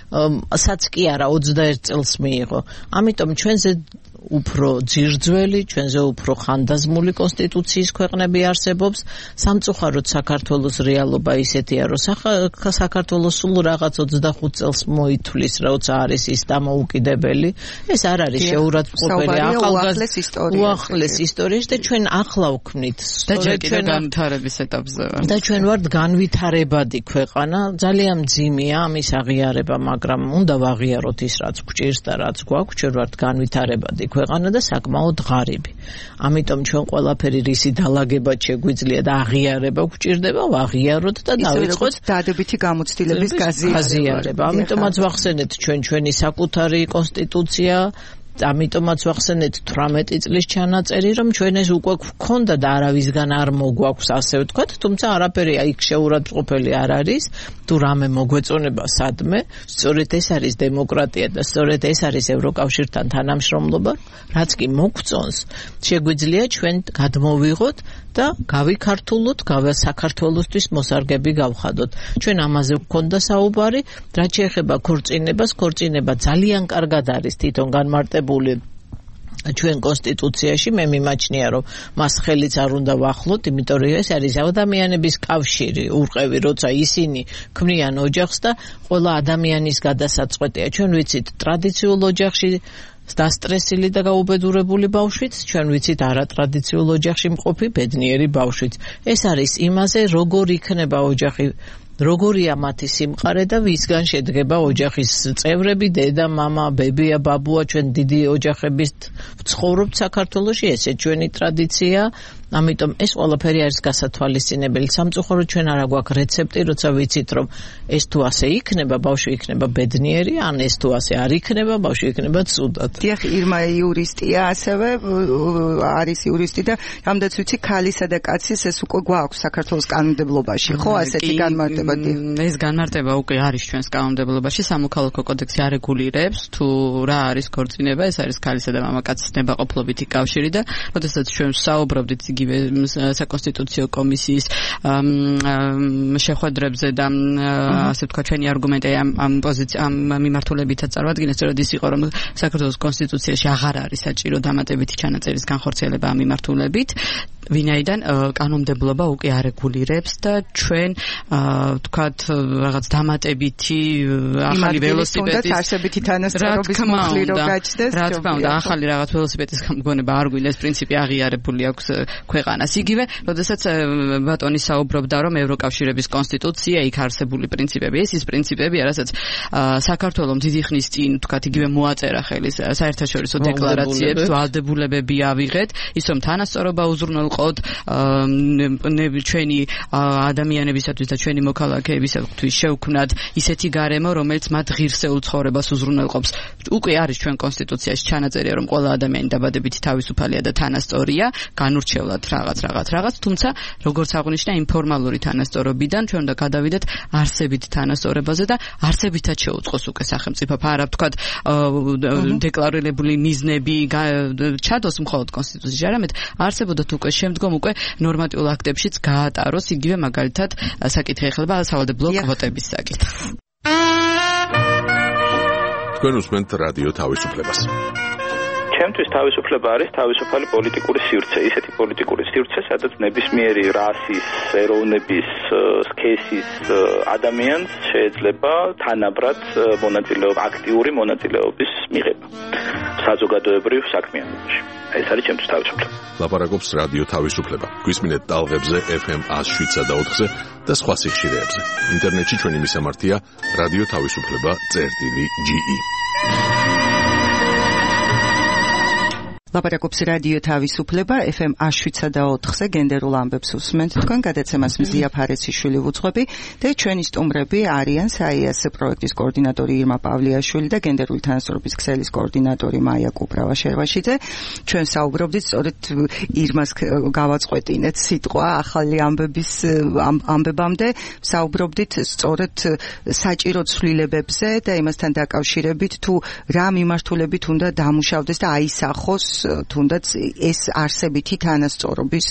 Speaker 10: საც კი არა ოცდაერთ წელს მიიღო. ამიტომ ჩვენზე უფრო ძირძველი, ჩვენზე უფრო ხანდაზმული კონსტიტუციის ქვეყნები არსებობს. სამწუხაროდ საქართველოს რეალობა ისეთია, რომ საქართველოს სულ რაღაც ოცდახუთ წელს მოითვლის, როცა არის ის დამოუკიდებელი. ეს არ არის შეურაცხყოფელი ახალგაზრდა უახლეს ისტორიაში და ჩვენ ახლა ვქმნით.
Speaker 9: და ჯერ კიდევ განვითარების ეტაპზე ვართ.
Speaker 10: და ჩვენ ვართ განვითარებადი ქვეყანა, ძალიან მძიმეა ამის აღიარება, მაგრამ უნდა ვაღიაროთ ის, რაც გვჭირს და რაც გვაქვს. ჩვენ ვართ განვითარებადი ქვეყანა და საკმაოდ ღარიბი. ამიტომ ჩვენ ყველაფერი რისი დალაგება შეგვიძლია და აღიარება გვჭირდება, ვაღიაროთ და დავიწყოთ
Speaker 8: დადებითი გამოცდილების გაზიარება.
Speaker 10: ამიტომაც ვახსენეთ ჩვენ ჩვენი საკუთარი კონსტიტუცია, ამიტომაც ვახსენეთ თვრამეტი წლის ჩანაწერი, რომ ჩვენ ეს უკვე გვქონდა და არავისგან არ მოგვაქვს, ასე ვთქვათ, თუმცა არაფერი იქ შეურაცხყოფელი არ არის, თუ რამე მოგვეწონება სადმე, სწორედ ეს არის დემოკრატია და სწორედ ეს არის ევროკავშირთან თანამშრომლობა, რაც კი მოგწონს, შეგვიძლია ჩვენ გადმოვიღოთ და გავიქართულოთ, საქართველოსთვის მოსარგები გავხადოთ. ჩვენ ამაზე გვქონდა საუბარი, რაც შეეხება ქორწინებას, ქორწინება ძალიან კარგად არის თვითონ განმარტებული ჩვენ კონსტიტუციაში. მე მიმაჩნია, რომ მას ხელიც არ უნდა ვახლოთ, იმიტომ რომ ეს არის ადამიანების კავშირი, ურყევი, როცა ისინი ქმნიან ოჯახს და ყველა ადამიანის გადასაწყვეტია. ჩვენ ვიცით ტრადიციულ ოჯახში დასტრესილი და გაუბედურებული ბავშვიც, ჩვენ ვიცით არატრადიციულ ოჯახში მყოფი ბედნიერი ბავშვიც. ეს არის იმაზე, როგორ იქნება ოჯახი, როგორია მათი სიმყარე და ვისგან შედგება ოჯახის წევრები, დედა, მამა, ბებია, ბაბუა. ჩვენ დიდი ოჯახებით ვცხოვრობთ საქართველოში, ესე ჩვენი ტრადიცია. ამიტომ ეს ყველაფერი არის გასათვალისწინებელი. სამწუხაროდ ჩვენ არა გვაქვს რეცეპტი, როცა ვიცით, რომ ეს თუ ასე იქნება, ბავშვი იქნება ბედნიერი, ან ეს თუ ასე არ იქნება, ბავშვი იქნება ცუდად.
Speaker 8: დიახ, ირმა იურისტია, ასევე არის იურისტი და რამდენიც ვიცი, ქალისა და კაცის ეს უკვე გვაქვს საქართველოს კანონმდებლობაში, ხო, ასეთი განმარტება?
Speaker 9: ეს განმარტება უკვე არის ჩვენს კანონმდებლობაში, სამოქალაქო კოდექსი არეგულირებს თუ რა არის ქორწინება, ეს არის ქალისა და მამაკაცის ნებაყოფლობითი კავშირი და როდესაც ჩვენ საუბრობდით საკონსტიტუციო კომისიის შეხვედრებზე და ასე ვთქვათ ჩვენი არგუმენტი ამ ამ პოზიციამ ამ მიმართულებითაც წარვადგინეს, სწორედ ის იყო, რომ საქართველოს კონსტიტუციაში აღარ არის საჭირო დამატებითი ჩანაწერის განხორციელება ამ მიმართულებით, ვინაიდან კანონმდებლობა უკვე არეგულირებს და ჩვენ ვთქვათ რაღაც დამატებითი ახალი ველოსიპედის
Speaker 8: არსებითი თანასწორობის მოხლი რო გაჩნდეს,
Speaker 9: რა თქმა უნდა, ახალი რაღაც ველოსიპედის გამგონება არ გვინდა, ეს პრინციპი აღიარებული აქვს ქვეყანას. იგივე, როდესაც ბატონი საუბრობდა, რომ ევროკავშირების კონსტიტუცია, იქ არსებული პრინციპები, ეს ის პრინციპებია, რასაც საქართველოს დიდი ხნის წინ, თქვათ, იგივე მოაწერა ხელი საერთაშორისო დეკლარაციებს, ვალდებულებები ავიღეთ, ის რომ თანასწორობა უზრუნველყოთ ჩვენი ადამიანებისათვის და ჩვენი მოქალაქეებისათვის შევქმნათ ისეთი გარემო, რომელიც მათ ღირსეულ ცხოვრებას უზრუნველყოფს. უკვე არის ჩვენ კონსტიტუციაში ჩანაწერია, რომ ყველა ადამიანი დაბადებითი თავისუფალია და თანასწორია, განურჩევლად რაღაც რაღაც რაღაც, თუმცა როგორც აღნიშნა ინფორმალური თანასწორობიდან ჩვენ უნდა გადავიდეთ არსებით თანასწორებაზე და არსებითაც შეუწყოს უკვე სახელმწიფო არა ვთქვათ დეკლარირებული მიზნები ჩადოს მხოლოდ კონსტიტუციაში, არამედ არსებობდათ უკვე შემდგომ უკვე ნორმატიულ აქტებშიც გაატაროს იგივე მაგალითად საკითხი ეხება სავალდებულო კვოტების საკითხს.
Speaker 1: თქვენ უსმენთ რადიო თავისუფლებას.
Speaker 12: ჩემთვის თავისუფლება არის თავისუფალი პოლიტიკური სივრცე, ისეთი პოლიტიკური სივრცე, სადაც ნებისმიერი რასის, ეროვნების, სქესის ადამიანს შეიძლება თანაბრად მონაწილეობა, აქტიური მონაწილეობის მიღება საზოგადოებრივ საქმიანობაში. ეს არის ჩემთვის თავისუფლება.
Speaker 1: ლაპარაკობს რადიო თავისუფლება. გვისმინეთ ტალღებზე ეფ ემ ათს შვიდსა და ოთხზე და სხვა სიხშირეებზე. ინტერნეტში ჩვენი მისამართია რადიო თავისუფლება წერტილი ჯი ი.
Speaker 8: ლაპარაკობს რადიო თავისუფლება ეფ ემ შვიდსა და ოთხზე გენდერულ ამბებს უსმენთ თქვენ გადაცემას მზია ფარეციშვილი ვუძღვები და ჩვენი სტუმრები არიან საიას პროექტის კოორდინატორი ირმა პავლიაშვილი და გენდერული თანასწორობის ქსელის კოორდინატორი მაია კუპრავა-შერვაშიძე. ჩვენ საუბრობდით სწორედ ირმას გავაწყვეტინეთ სიტყვა ახალი ამბების ამბებამდე საუბრობდით სწორედ საჭირო ცვლილებებზე და იმასთან დაკავშირებით თუ რა მიმართულებით უნდა დამუშავდეს და აისახოს თუნდაც ეს არსებითი თანასწორობის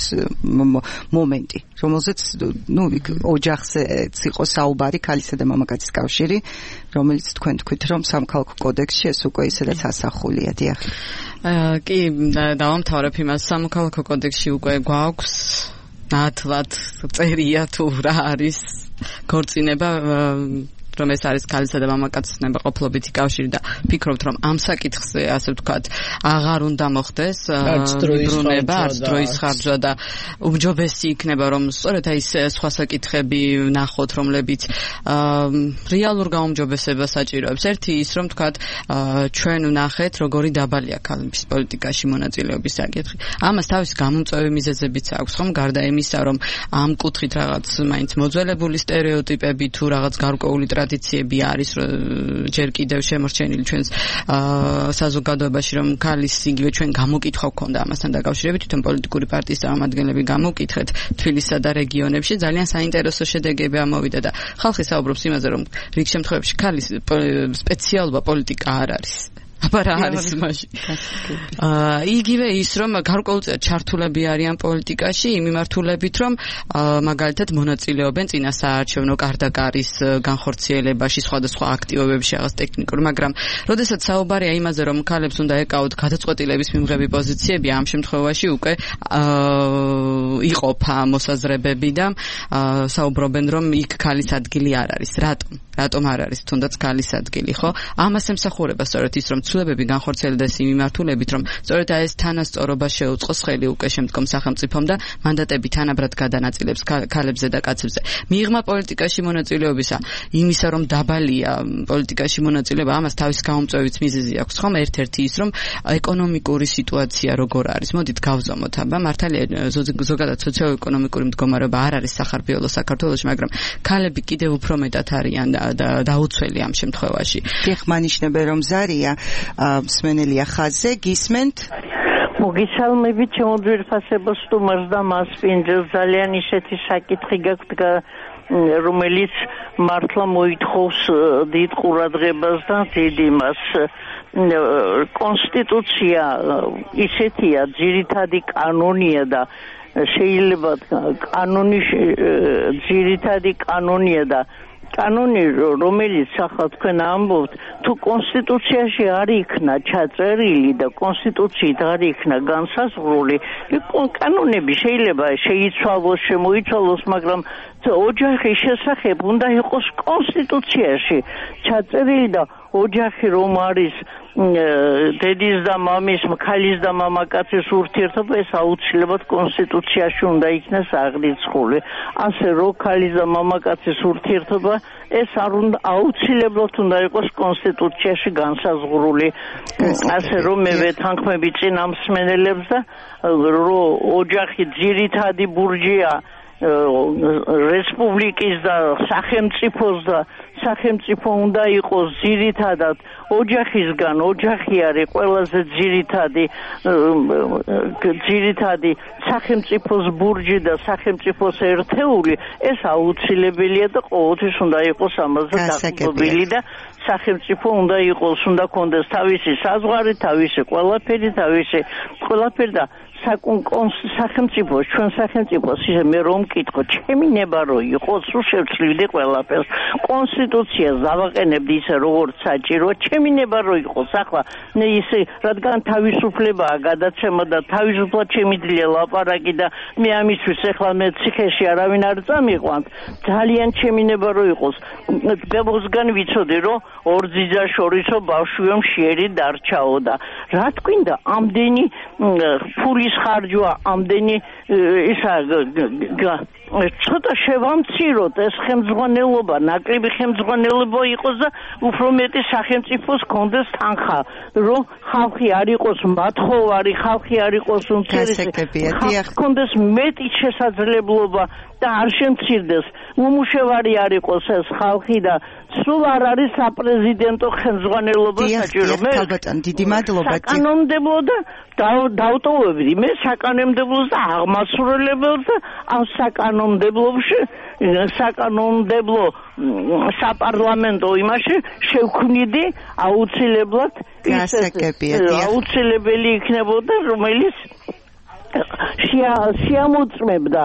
Speaker 8: მომენტი, რომელზეც ნუ ოჯახზე იყო საუბარი, ქალისა და მამაკაცის კავშირი, რომელიც თქვენ თქვით, რომ სამხალხო კოდექსში ეს უკვე ისედაც ასახულია, დიახ.
Speaker 9: კი, დავამთავრებ იმას, სამხალხო კოდექსში უკვე გვაქვს ნათლად წერია თუ რა არის ქორწინება, რომ ეს არის ქალისა და მამაკაცის ნებაყოფლობითი კავშირი და ფიქრობთ რომ ამ საკითხზე ასე ვთქვათ აღარ უნდა მოხდეს ბრუნება, არც დროის ხარჯვა და უმჯობესი იქნება რომ სწორედ აი ეს სხვა საკითხები ნახოთ, რომლებიც რეალურ გაუმჯობესებას საჭიროებს. ერთი ის რომ ვთქვათ ჩვენ ვნახეთ როგორი დაბალია ქალების პოლიტიკაში მონაწილეობის საკითხი. ამას თავისი გამომწვევი მიზეზებიც აქვს, ხომ, გარდა იმისა რომ ამ კუთხით რაღაც მაინც მოძველებული სტერეოტიპები თუ რაღაც გარკვეული ტრადიციები არის ჯერ კიდევ შემორჩენილი ჩვენს საზოგადოებაში, რომ ქალის იგივე ჩვენ გამოკითხვა გქონდა ამასთან დაკავშირებით, თვითონ პოლიტიკური პარტიის წარმომადგენლები გამოკითხეთ თბილისსა და რეგიონებში, ძალიან საინტერესო შედეგები ამოვიდა და ხალხი საუბრობს იმაზე, რომ რიგ შემთხვევებში ქალის სპეციალობა პოლიტიკა არ არის. აბა რა არის მაშინ? აა იგივე ის რომ გარკვეულწილად ჩართულები არიან პოლიტიკაში იმ მიმართულებით, რომ მაგალითად მონაწილეობენ წინასაარჩევნო კარდაკარის განხორციელებაში, სხვადასხვა აქტივობებში, რაღაც ტექნიკური, მაგრამ როდესაც საუბარია იმაზე, რომ ქალებს უნდა ეკავოთ გადაწყვეტილების მიმღები პოზიციები, ამ შემთხვევაში უკვე აა იყოფა მოსაზრებები და საუბრობენ, რომ იქ ქალის ადგილი არ არის. რატომ? რატომ არ არის თუნდაც ქალის ადგილი, ხო? ამას ემსახურება სწორედ ის, რომ ცვლილებები განხორციელდეს იმ მიმართულებით, რომ სწორედ ეს თანასწორობა შეუწყოს ხელი უკვე შემდგომ სახელმწიფომ და მანდატები თანაბრად გადანაწილებს ქალებზე და კაცებზე. მიღმა პოლიტიკაში მონაწილეობისა, იმისა, რომ დაბალია პოლიტიკაში მონაწილეობა, ამას თავის გამომწვევიც მიზეზი აქვს, ხომ? ერთ-ერთი ის, რომ ეკონომიკური სიტუაცია როგორ არის. მოდით გავზომოთ, აბა მართალია ზოგადად სოციო-ეკონომიკური მდგომარეობა არ არის სახარბიელო საქართველოში, მაგრამ ქალები კიდევ უფრო მეტად არიან და დაუცველი ამ შემთხვევაში.
Speaker 8: გეხმანიშნებენ რომ ზარია მსმენელია ხაზზე, გისმენთ?
Speaker 13: მოგესალმებით, შემოძვირფასებო სტუმარს და მასპინძელს. ძალიან ისეთი საკითხი გაქვთ, რომელიც მართლა მოითხოვს დიდ ყურადღებას და დიდ იმას. კონსტიტუცია ისეთია, ძირითადი კანონია და შეიძლება კანონის ძირითადი კანონია და კანონი, რომელიც ახლა თქვენ ამბობთ, თუ კონსტიტუციაში არ იქნა ჩაწერილი და კონსტიტუციით არ იქნა განსაზღვრული, კანონები შეიძლება შეიცვალოს, შემოიცვალოს, მაგრამ ოჯახის შესახებ უნდა იყოს კონსტიტუციაში ჩაწერილი და ოჯახი რომ არის დედის და მამის, ქალის და მამაკაცის ურთიერთობა, ეს აუცილებლად კონსტიტუციაში უნდა იქნას აღრიცხული. ასე რომ ქალის და მამაკაცის ურთიერთობა ეს არ უნდა აუცილებლად უნდა იყოს კონსტიტუციაში განსაზღვრული. ასე რომ მე ვეთანხმები წინა მსმენელებს და რომ ოჯახი ძირითადი ბურჯია რესპუბლიკის და სახელმწიფოს და სახელმწიფო უნდა იყოს ძირითადად ოჯახისგან, ოჯახი არის ყველაზე ძირითადი ძირითადი სახელმწიფოს ბურჯი და სახელმწიფოს ერთეული, ეს აუცილებელია და ყოველთვის უნდა იყოს ამაზე დაყრდნობილი და სახელმწიფო უნდა იყოს, უნდა კონდეს თავისი საზღვარი, თავისი ყველაფერი, თავისი ყველაფერი და სახელმწიფო, ჩვენ სახელმწიფოს ისე მე რომ მკითხო, ჩემი ნება რო იყოს, სულ შევცვლივდი ყველაფერს. კონსტიტუციას დავაყენებდი ისე როგორც საჭიროა, ჩემი ნება რო იყოს. ახლა მე ისე, რადგან თავისუფლებაა გადაცემა და თავისუფლად შემიძლია ლაპარაკი და მე ამისთვის ახლა მე ციხეში არავინ არ წამიყვანთ, ძალიან ჩემი ნება რო იყოს. ბებოსგან ვიცოდი, რომ ორ ძიძა შორისო ბავშვიო მშიერი დარჩაო და რა თქვინდა ამდენი ფულის ხარჯვა, ამდენი ისა ცოტა შევამციროთ ეს ხელმძღვანელობა, ნაკლები ხელმძღვანელობა იყოს და უფრო მეტი სახელმწიფოს კონდეს თანხა, რომ ხალხი არ იყოს მათხოვარი, ხალხი არ იყოს უმცირესი, ხალხს კონდეს მეტი შესაძლებლობა და არ შემცირდეს, უმუშევარი არ იყოს ეს ხალხი და სულ არ არის საპრეზიდენტო ხელმძღვანელობა საჭირო. მე
Speaker 8: დიდი მადლობა.
Speaker 13: საკანონმდებლო და დავტოვებდი. მე საკანონმდებლოს და აღმასრულებელს და ამ საკანონმდებლობაში საკანონმდებლო საპარლამენტო იმაში შევქმნიდი აუცილებლად აუცილებელი იქნებოდა, რომელიც შეამოწმებდა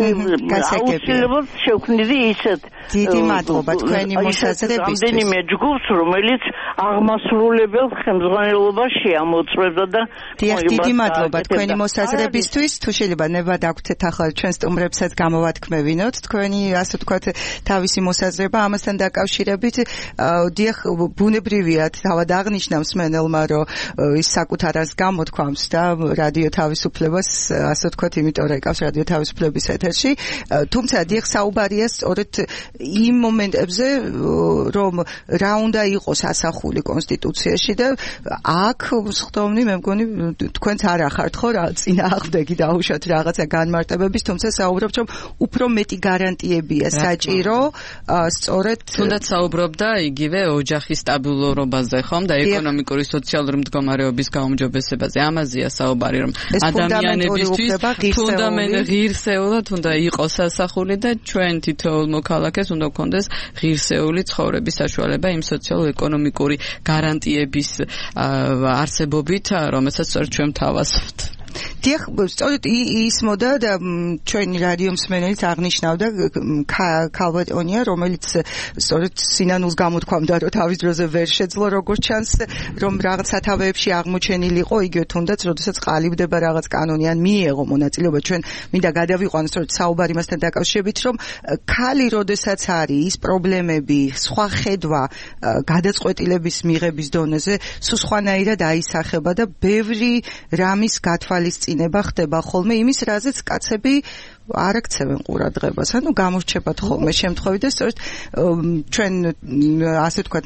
Speaker 13: აუცილებლად შევქმნიდი ისეთ
Speaker 8: დიდი მადლობა თქვენი მოსაზრებისთვის.
Speaker 13: რამდენიმე ჯგუფს, რომელიც აღმასრულებელ ხელმძღვანელობას შეამოწმებდა და
Speaker 8: დიდი მადლობა თქვენი მოსაზრებისთვის. თუ შეიძლება ნება დაგვრჩეთ ახლა ჩვენ სტუმრებსაც გამოვათქმევინოთ თქვენი ასე ვთქვათ თავისი მოსაზრება ამასთან დაკავშირებით. დიახ, ბუნებრივია თავად აღნიშნა მსმენელმა, რომ ის საკუთარას გამოთქვამს და რადიო თავისუფლებას ასე ვთქვათ, იმიტომ რომ ეკავს რადიო თავისუფლების ეთერში. თუმცა დიახ, საუბარია სწორედ იმ მომენტებზე, რომ რა უნდა იყოს ასახული კონსტიტუციაში და აქ სხდომნი მე მგონი თქვენც არ ახართ ხო რა წინააღმდეგი დაუშვათ რაღაცა განმარტებების, თუმცა საუბრობთ რომ უფრო მეტი გარანტიებია საჭირო სწორედ
Speaker 9: თუნდაც საუბრობდა იგივე ოჯახის სტაბილურობაზე ხომ და ეკონომიკური სოციალური მდგომარეობის გაუმჯობესებაზე. ამაზეა საუბარი, რომ ადამიანებისთვის ფუნდამენტი ღირსეულად უნდა იყოს ასახული და ჩვენ თითოეულ მოქალაქეს უნდა გქონდეს ღირსეული ცხოვრების საშუალება იმ სოციალურ-ეკონომიკური გარანტიების არსებობით, რომელსაც ჩვენ ვთავაზობთ.
Speaker 8: დიახ, სწორედ ის მოდა და ჩვენი რადიო მსმენელიც აღნიშნავდა ქალბატონია, რომელიც სწორედ სინანულს გამოთქვამდა, რომ თავის დროზე ვერ შეძლო, როგორც ჩანს, რომ რაღაც სათავეებში აღმოჩენილიყო, იგივე თუნდაც, როდესაც ყალიბდება რაღაც კანონი ან მიიღო მონაწილეობა. ჩვენ მინდა გადავიყვანოთ სწორედ საუბარი მასთან დაკავშირებით, რომ ქალი როდესაც არის ის პრობლემები, სხვა ხედვა გადაწყვეტილების მიღების დონეზე სულ სხვანაირად აისახება და ბევრი რამის გათვალისწინება ხდება ხოლმე იმის, რაზეც კაცები არ აქცევენ ყურადღებას. ანუ გამორჩებათ ხოლმე შემთხვევით და სწორედ ჩვენ ასე ვთქვათ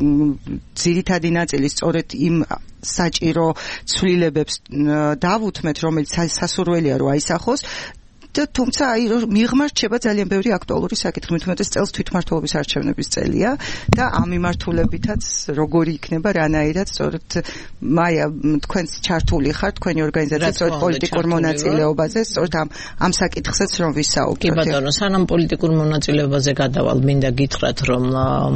Speaker 8: ძირითადი ნაწილი სწორედ იმ საჭირო ცვლილებებს დავუთმეთ, რომელიც სასურველია რომ აისახოს. და თუმცა აი მიღმა რჩება ძალიან ბევრი აქტუალური საკითხი, მით უმეტეს წელს თვითმმართველობის არჩევნების წელია და ამ მიმართულებითაც როგორი იქნება რანაირად სწორედ მაია თქვენს ჩართული ხართ თქვენი ორგანიზაციის სწორედ პოლიტიკურ მონაწილეობაზე, სწორედ ამ ამ საკითხზეც რომ ვისაუბროთ.
Speaker 10: კი ბატონო, სანამ პოლიტიკურ მონაწილეობაზე გადავალ, მინდა გითხრათ, რომ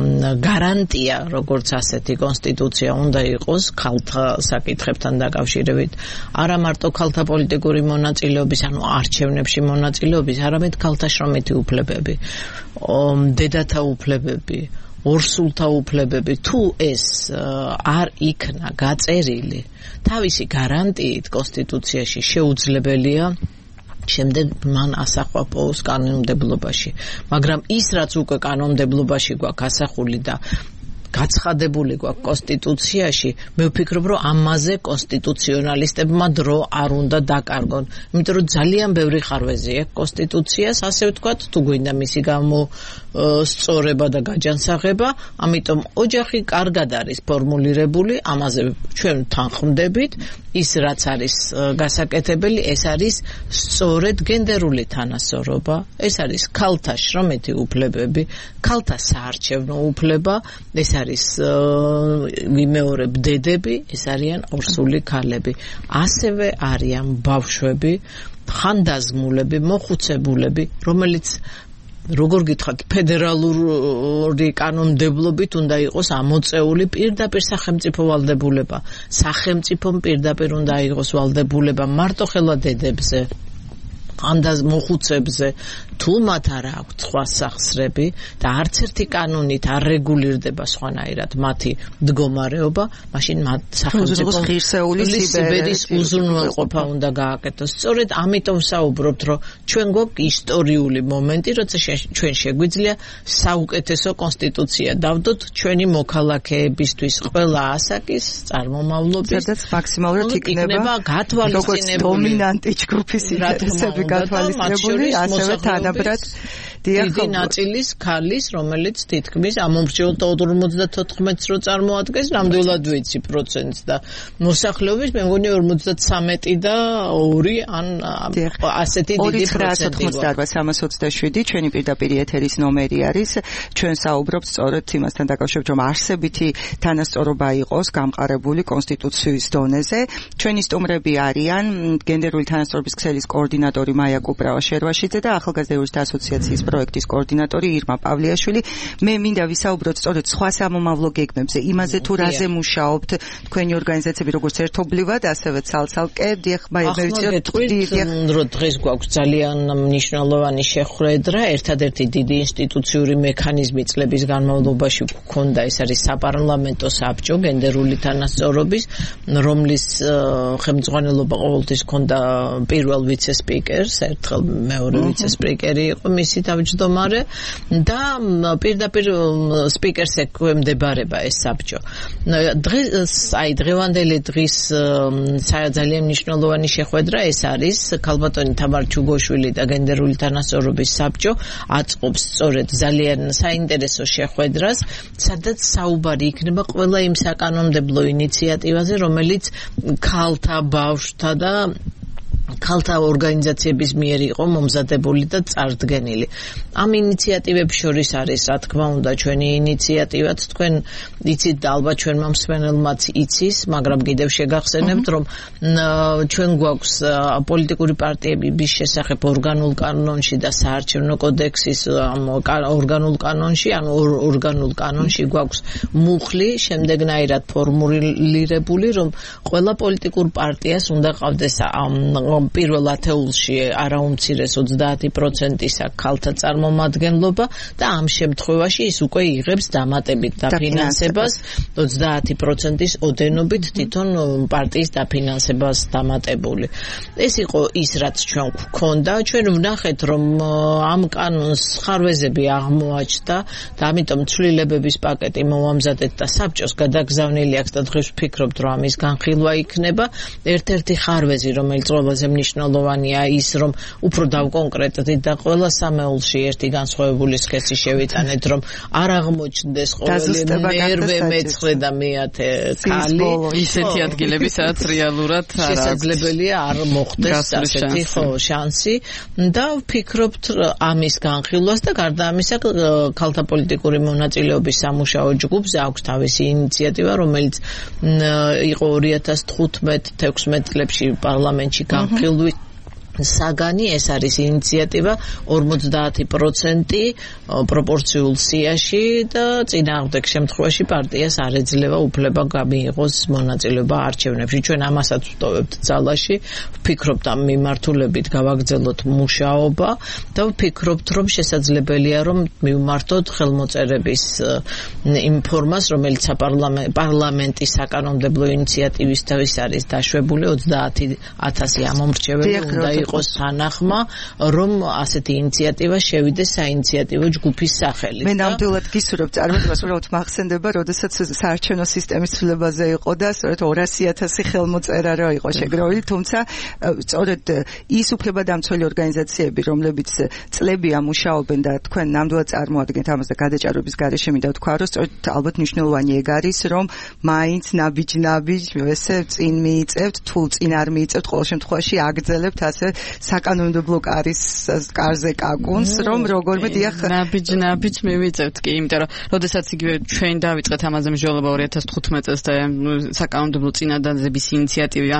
Speaker 10: გარანტია როგორც ასეთი კონსტიტუცია უნდა იყოს ქალთა საკითხებთან დაკავშირებით, არა მარტო ქალთა პოლიტიკური მონაწილეობის, ანუ არჩევნებში მონაწილეობის, არამედ ქალთა შრომითი უფლებები, დედათა უფლებები, ორსულთა უფლებები, თუ ეს არ იქნა გაწერილი თავისი გარანტიით კონსტიტუციაში, შეუძლებელია შემდეგ მან ასახვა პოუს კანონმდებლობაში. მაგრამ ის, რაც უკვე კანონმდებლობაში გვაქვს ასახული და გაცხადებული გვაქვს კონსტიტუციაში, მე ვფიქრობ, რომ ამაზე კონსტიტუციონალისტებმა დრო არ უნდა დაკარგონ. იმიტომ რომ ძალიან ბევრი ხარვეზი აქვს კონსტიტუციას, ასე ვთქვათ, თუ გვინდა მისი გამოსწორება და გაჯანსაღება, ამიტომ ოჯახი კარგად არის ფორმულირებული, ამაზე ჩვენ თანხმდებით. ის რაც არის გასაკეთებელი, ეს არის სწორედ გენდერული თანასწორობა, ეს არის ქალთა შრომითი უფლებები, ქალთა საარჩევნო უფლება, ეს არის ვიმეორებ დედები, ეს არიან ორსული ქალები. ასევე არიან ბავშვები, ხანდაზმულები, მოხუცებულები, რომელიც როგორ გითხრათ, ფედერალური კანონმდებლობით უნდა იყოს ამოწეული პირდაპირ სახელმწიფო ვალდებულება. სახელმწიფომ პირდაპირ უნდა იყოს ვალდებულება მარტო ხელა დედებზე, ანდაზ მოხუცებზე, თუ მათ არ აქვთ სხვა სახსრები და არც ერთი კანონით არ რეგულირდება სხვანაირად მათი მდგომარეობა, მაშინ მათ სახელმწიფო
Speaker 8: ღირსეული
Speaker 10: სიბერის უზრუნველყოფა უნდა გააკეთოს. სწორედ ამიტომ საუბრობთ, რომ ჩვენ გვაქვს ისტორიული მომენტი, როცა ჩვენ შეგვიძლია საუკეთესო კონსტიტუცია დავდოთ ჩვენი მოქალაქეებისთვის ყველა ასაკის წარმომავლობის,
Speaker 8: სადაც მაქსიმალურად იქნება
Speaker 10: გათვალისწინებული
Speaker 8: დომინანტი ჯგუფის ინტერესები გათვალისწინებული, ასევე თანაბრად
Speaker 10: დიდი ნაწილის ქალის, რომელიც თითქმის ამომრჩეველთა ორმოცდათოთხმეტს რო წარმოადგენს, ნამდვილად ვიცი პროცენტს და მოსახლეობის მე მგონი ორმოცდათვრამეტი და ორი ან ასეთი დიდი პროცენტი.
Speaker 8: ორი ცხრაასოთხმოცდაარბა სამას ოცდაშვიდი ჩვენი პირდაპირ ეთერის ნომერი არის. ჩვენ საუბრობთ სწორედ იმასთან დაკავშირებით, რომ არსებითი თანასწორობა იყოს გამყარებული კონსტიტუციის დონეზე. ჩვენი სტუმრები არიან გენდერული თანასწორობის ქსელის კოორდინატორი მაია კუპრავა-შერვაშიძე და ახალგაზრდა იურისტთა ასოციაციის პროექტის კოორდინატორი ირმა პავლიაშვილი. მე მინდა ვისაუბროთ სწორედ სხვა სამომავლო გეგმებზე, იმაზე თუ რაზე მუშაობთ თქვენი ორგანიზაციები, როგორც ერთობლივად, ასევე ცალ-ცალკე. დიახ, მაია, მე
Speaker 10: ვიცი, რომ დღეს გვაქვს ძალიან მნიშვნელოვანი შეხვედრა, ერთადერთი დიდი ინსტიტუციური მექანიზმი წლების განმავლობაში გვქონდა, ეს არის საპარლამენტო საბჭო გენდერული თანასწორობის, რომლის ხელმძღვანელობა ყოველთვის ჰქონდა პირველ ვიცე-სპიკერს, ერთხელ მეორე ვიცე-სპიკერი იყო მისი თავმჯდომარე და პირდაპირ სპიკერს ექვემდებარება ეს საბჭო. დღეს, აი დღევანდელი დღის ძალიან მნიშვნელოვანი შეხვედრა ეს არის ქალბატონი თამარ ჩუგოშვილი და გენდერული თანასწორობის საბჭო აწყობს სწორედ ძალიან საინტერესო შეხვედრას, სადაც საუბარი იქნება ყველა იმ საკანონმდებლო ინიციატივაზე, რომელიც ქალთა, ბავშვთა და ქალთა ორგანიზაციების მიერ იყო მომზადებული და წარდგენილი. ამ ინიციატივებს შორის არის, რა თქმა უნდა, ჩვენი ინიციატივაც, თქვენ იცით და ალბათ ჩვენმა მსმენელმაც იცის, მაგრამ კიდევ შეგახსენებთ, რომ ჩვენ გვაქვს პოლიტიკური პარტიების შესახებ ორგანულ კანონში და საარჩევნო კოდექსის ორგანულ კანონში, ანუ ორგანულ კანონში გვაქვს მუხლი შემდეგნაირად ფორმულირებული, რომ ყველა პოლიტიკურ პარტიას უნდა ყავდეს პირველ ათეულში არაუმცირეს ოცდაათი პროცენტისა ქალთა წარმომადგენლობა და ამ შემთხვევაში ის უკვე იღებს დამატებით დაფინანსებას ოცდაათი პროცენტის ოდენობით თვითონ პარტიის დაფინანსებას დამატებული. ეს იყო ის, რაც ჩვენ გვქონდა. ჩვენ ვნახეთ, რომ ამ კანონს ხარვეზები აღმოაჩნდა და ამიტომ ცვლილებების პაკეტი მოვამზადეთ და საბჭოს გადაგზავნილი აქვს და დღეს ვფიქრობთ, რომ ამის განხილვა იქნება. ერთ-ერთი ხარვეზი, რომელიც ყველაზე მნიშვნელოვანია ის, რომ უფრო დავკონკრეტდით და ყველა სამეულში ერთი განსხვავებული სქესი შევიტანეთ, რომ არ აღმოჩნდეს ყოველი მერვე, მეცხრე და მეათე ქალი
Speaker 9: ისეთი ადგილები, სადაც რეალურად
Speaker 10: შესაძლებელია არ მოხდეს ასეთი შანსი და ვფიქრობთ ამის განხილვას და გარდა ამისა ქალთა პოლიტიკური მონაწილეობის სამუშაო ჯგუფს აქვს თავისი ინიციატივა, რომელიც იყო ორი ათას თხუთმეტ თექვსმეტ წლებში პარლამენტში განხილვით საგანი. ეს არის ინიციატივა ორმოცდაათი პროცენტი პროპორციულ სიაში და წინააღმდეგ შემთხვევაში პარტიას არ ეძლევა უფლება გამიიღოს მონაწილეობა არჩევნებში. ჩვენ ამასაც ვტოვებთ ძალაში, ვფიქრობთ ამ მიმართულებით გავაგრძელოთ მუშაობა და ვფიქრობთ, რომ შესაძლებელია, რომ მივმართოთ ხელმოწერების იმ ფორმას, რომელიც პარლამენტის საკანონმდებლო ინიციატივისთვის არის დაშვებული ოცდაათი ათასი ამომრჩეველი უნდა იყოს თანახმა, რომ ასეთი ინიციატივა შევიდეს საინიციატივო ჯგუფის სახელით.
Speaker 8: მე ნამდვილად გისურვებ წარმატებას, უბრალოდ მახსენდება, როდესაც საარჩევნო სისტემის ცვლილებაზე იყო და სწორედ ორასი ათასი ხელმოწერა რა იყო შეგროვილი, თუმცა სწორედ ის უფლებადამცველი ორგანიზაციები, რომლებიც წლებია მუშაობენ და თქვენ ნამდვილად წარმოადგენთ ამას და გადაჭარბების გარეშე მინდა ვთქვა, რომ სწორედ ალბათ მნიშვნელოვანი ეგ არის, რომ მაინც ნაბიჯ-ნაბიჯ ესე წინ მიიწევთ, თუ წინ არ მიიწევთ, ყოველ შემთხვევაში აგრძელებთ ასე საკანონმდებლო კარის კარზე კაკუნს, რომ როგორმე დიახ
Speaker 9: ნაბიჯ-ნაბიჯ მივიწევთ კი, იმიტომ რომ როდესაც იგივე ჩვენ დავიწყეთ ამაზე მსჯელობა ორი ათას თხუთმეტ წელს და საკანონმდებლო წინადადების ინიციატივა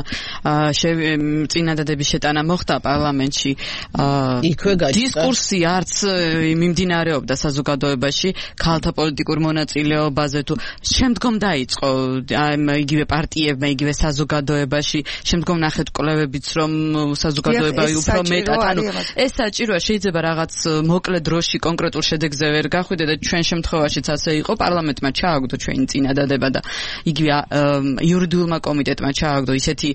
Speaker 9: წინადადების შეტანა მოხდა პარლამენტში,
Speaker 10: იქვე გაჩნდა
Speaker 9: დისკურსი არც მიმდინარეობდა საზოგადოებაში ქალთა პოლიტიკურ მონაწილეობაზე, თუ შემდგომ დაიწყო იგივე პარტიებმა, იგივე საზოგადოებაში, შემდგომ ნახეთ კვლევებიც, რომ საზოგადოება უფრო მეტად, ანუ ეს საჭიროა, შეიძლება რაღაც მოკლე დროში კონკრეტულ შედეგზე ვერ გახვიდე და ჩვენ შემთხვევაშიც ასე იყო, პარლამენტმა ჩააგდო ჩვენი წინადადება და იგივე იურიდიულმა კომიტეტმა ჩააგდო ისეთი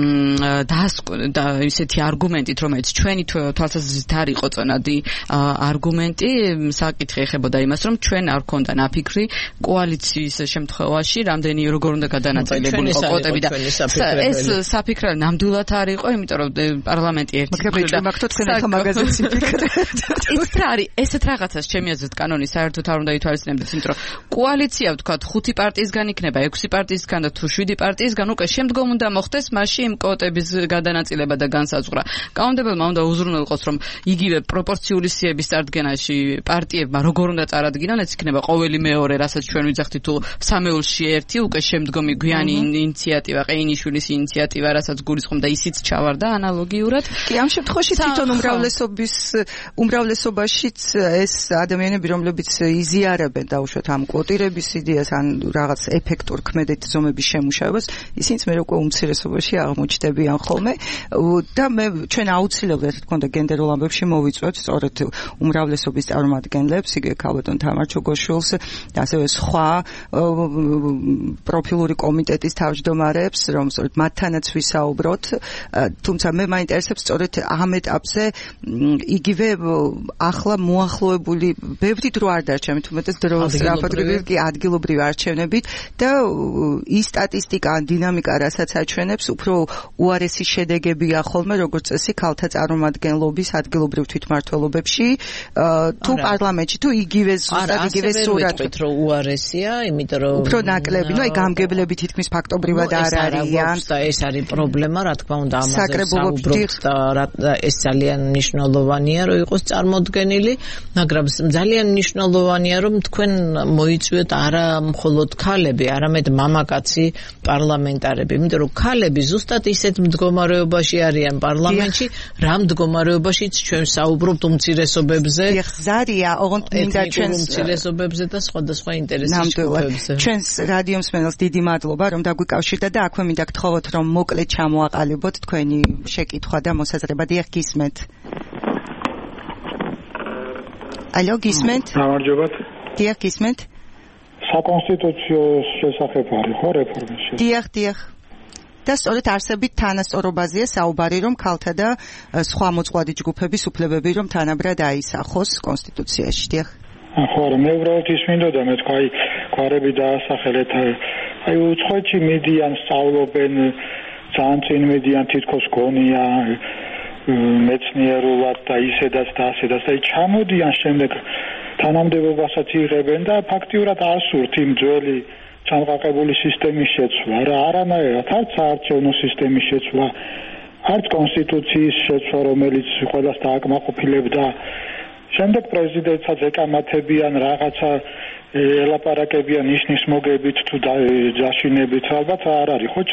Speaker 9: და ისეთი არგუმენტით, რომელიც ჩვენი თვალსაზრისით არ იყო წონადი არგუმენტი, საკითხი ეხებოდა იმას, რომ ჩვენ არ ქონდა ნაფიქრი კოალიციის შემთხვევაში, რამდენი როგორ უნდა გადანაწილებული ყოფილიყო და ეს საფიქრა ნამდვილად არ იყო, იმიტომ რომ პარლამენტ პარლამენტი ერთი
Speaker 8: მაგრამ მაგათო თქვენ ახლა მაგაზინს იფიქრებთ.
Speaker 9: ის რა არის? ესეთ რაღაცას ჩემი აზრით კანონი საერთოდ არ უნდა ითვალისწინებდეს, იმიტომ რომ კოალიცია ვთქვათ ხუთი პარტიისგან იქნება, ექვსი პარტიისგან და თუ შვიდი პარტიისგან უკვე შემდგომ უნდა მოხდეს მასში იმ კვოტების გადანაწილება და განსაზღვრა. კანონმდებელმა უნდა უზრუნველყოს, რომ იგივე პროპორციული სიების წარდგენაში პარტიებმა როგორ უნდა წარადგინონ, ეს იქნება ყოველი მეორე, რასაც ჩვენ ვიძახთით, თუ სამეულში ერთი, უკვე შემდგომი გვიანი ინიციატივა, ყეინიშვილის ინიციატივა, რასაც გულისხმობდა, ისიც ჩავარდა ანალოგიურად.
Speaker 8: კი, ამ შემთხვევაში თვითონ უმრავლესობის უმრავლესობაშიც ეს ადამიანები, რომლებიც იზიარებენ დაუშვათ ამ კვოტირების იდეას, ან რაღაც ეფექტურ ქმედეთ ზომების შემუშავებას, ისინიც მე უკვე უმცირესობაში აღმოჩნდებიან ხოლმე და მე ჩვენ აუცილებლად თქო და გენდერულ ამბებში მოვიწვევთ სწორედ უმრავლესობის წარმომადგენლებს, იგივე ქალბატონ თამარ ჩუგოშვილს და ასევე სხვა პროფილური კომიტეტის თავმჯდომარეებს, რომ სწორედ მათთანაც ვისაუბროთ, თუმცა მე მაინტერესებს სწორედ ამ ეტაპზე იგივე ახლა მოახლოებული ბევრი დრო არ დარჩა, მით უმეტეს დრო სწრაფად კი ადგილობრივი არჩევნებით და ის სტატისტიკა ან დინამიკა, რასაც აჩვენებს, უფრო უარესი შედეგებია ხოლმე, როგორც წესი, ქალთა წარმომადგენლობის ადგილობრივ თვითმმართველობებში, თუ პარლამენტში, თუ იგივე ზუსტად იგივე სურათი.
Speaker 10: ვიტყვით, რომ უარესია, იმიტომ რომ
Speaker 8: უფრო ნაკლები, ну, აი გამგებლები თითქმის ფაქტობრივად არ არიან
Speaker 10: და ეს არის პრობლემა, რა თქმა უნდა, ამაზე საუბრობთ და ეს ძალიან მნიშვნელოვანია, რომ იყოს წარმოდგენილი, მაგრამ ძალიან მნიშვნელოვანია, რომ თქვენ მოიწვიოთ არა მხოლოდ ქალები, არამედ მამაკაცი პარლამენტარები, იმიტომ რომ ქალები ზუსტად ისეთ მდგომარეობაში არიან პარლამენტში, რა მდგომარეობაშიც ჩვენ საუბრობთ უმცირესობებზე.
Speaker 8: ზარია, ოღონდ მინდა ჩვენს
Speaker 10: უმცირესობებზე და სხვადასხვა ინტერესის ჯგუფებზე.
Speaker 8: ჩვენს რადიო მსმენელს დიდი მადლობა, რომ დაგვიკავშირდა და აქვე მინდა გთხოვოთ, რომ მოკლედ ჩამოაყალიბოთ თქვენი შეკითხვა და მოსაზრება. დიახ, გისმენთ. ალო, გისმენთ?
Speaker 14: გამარჯობათ.
Speaker 8: დიახ, გისმენთ?
Speaker 14: საკონსტიტუციო შესახებ არის ხო რეფორმის?
Speaker 8: დიახ, დიახ. და სწორედ არსებით თანასწორობაზეა საუბარი, რომ ქალთა და სხვა მოწყვლადი ჯგუფების უფლებები რომ თანაბრად აისახოს კონსტიტუციაში. დიახ.
Speaker 14: ხო, მე უბრალოდ ის მინდოდა მე თქვა, აი, გვარები დაასახელეთ, აი, უცხოეთში მიდიან, სწავლობენ, ძალიან წინ მიდიან, თითქოს გონია მეცნიერულად და ისედაც და ასედაც, აი, ჩამოდიან შემდეგ თანამდებობასაც იღებენ და ფაქტიურად არ სურთ იმ ძველი ჩამოყალიბებული სისტემის შეცვლა, რა არანაირად არც საარჩევნო სისტემის შეცვლა, არც კონსტიტუციის შეცვლა, რომელიც ყველას დააკმაყოფილებდა. შემდეგ პრეზიდენტსაც ეკამათებიან, რაღაცა ელაპარაკებიან ნიშნის მოგებით თუ დაშინებით, ალბათ არ არის ხო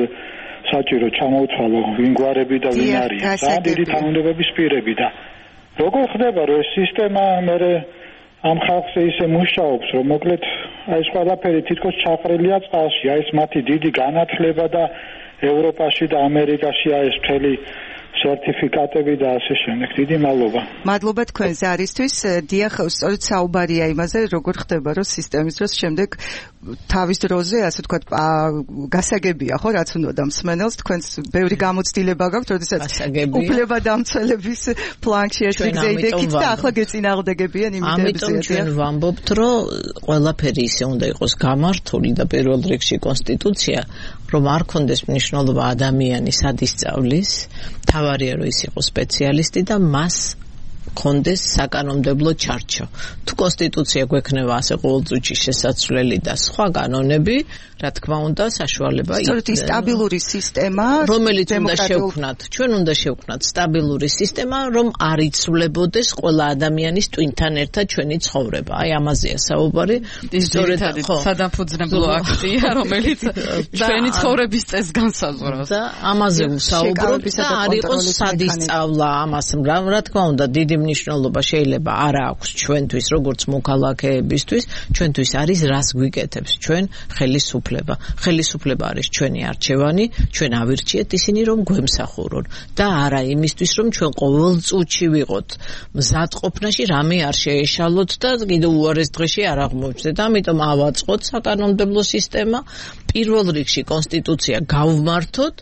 Speaker 14: საჭირო ჩამოუცვალო ვინ გვარები და ვინ არის. ძალიან დიდი თანამდებობის პირები და როგორ ხდება, რომ ეს სისტემა მერე ამ ხალხზე ისე მუშაობს, რომ მოკლედ აი ეს ყველაფერი თითქოს ჩაყრილია წყალში, აი ეს მათი დიდი განათლება და ევროპაში და ამერიკაში აი ეს მთელი სერტიფიკატები და ასე შემდეგ. დიდი მადლობა.
Speaker 8: მადლობა თქვენ ზარისთვის. დიახ, სწორედ საუბარია იმაზე, როგორ ხდება, რომ სისტემის დროს შემდეგ თავის დროზე, ასე ვთქვათ, გასაგებია, ხო, რაც უნდა და მსმენელს თქვენს ბევრი გამოცდილება გაქვთ, როდესაც უფლება დამცველების ფლანგში ერთ გზე იდექით და ახლა გეწინააღმდეგებიან იმიტებზე.
Speaker 10: ამიტომ ჩვენ ვამბობთ, რომ ყველაფერი ისე უნდა იყოს გამართული და პირველ რიგში კონსტიტუცია, რომ არ კონდეს მნიშვნელობა ადამიანის ადისწავლის, თავარია რომ ის იყოს სპეციალისტი და მას კონდეს საკანონმდებლო ჩარჩო. თუ კონსტიტუცია გვექნება ასე ყოველწუთში შესაძლებელი და სხვა კანონები, რა თქმა უნდა, საშუალება
Speaker 8: იქნება. სწორედ ის სტაბილური სისტემა,
Speaker 10: რომელიც უნდა შევქმნათ, ჩვენ უნდა შევქმნათ სტაბილური სისტემა, რომ არ იცვლებოდეს ყველა ადამიანის ტვინთან ერთად ჩვენი ცხოვრება. აი ამაზეა საუბარი.
Speaker 9: სწორედ სადამფუძნებლო აქტია, რომელიც ჩვენი ცხოვრების წესს განსაზღვრავს.
Speaker 10: და ამაზე ვსაუბრობ და არ იყოს სადისწავლა ამას, რა თქმა უნდა, დიდი მნიშვნელობა შეიძლება არ აქვს ჩვენთვის, როგორც მოქალაქეებისთვის, ჩვენთვის არის რას გვიკეთებს ჩვენ ხელისუფლება. ხელისუფლება არის ჩვენი არჩევანი, ჩვენ ავირჩიეთ ისინი რომ გვემსახურონ და არა იმისთვის რომ ჩვენ ყოველ წუთში ვიყოთ მზადყოფნაში, რამე არ შეეშალოთ და კიდევ უარეს დღეში არ აღმოჩნდეთ. ამიტომ ავაწყოთ საკანონმდებლო სისტემა, პირველ რიგში კონსტიტუცია გავმართოთ,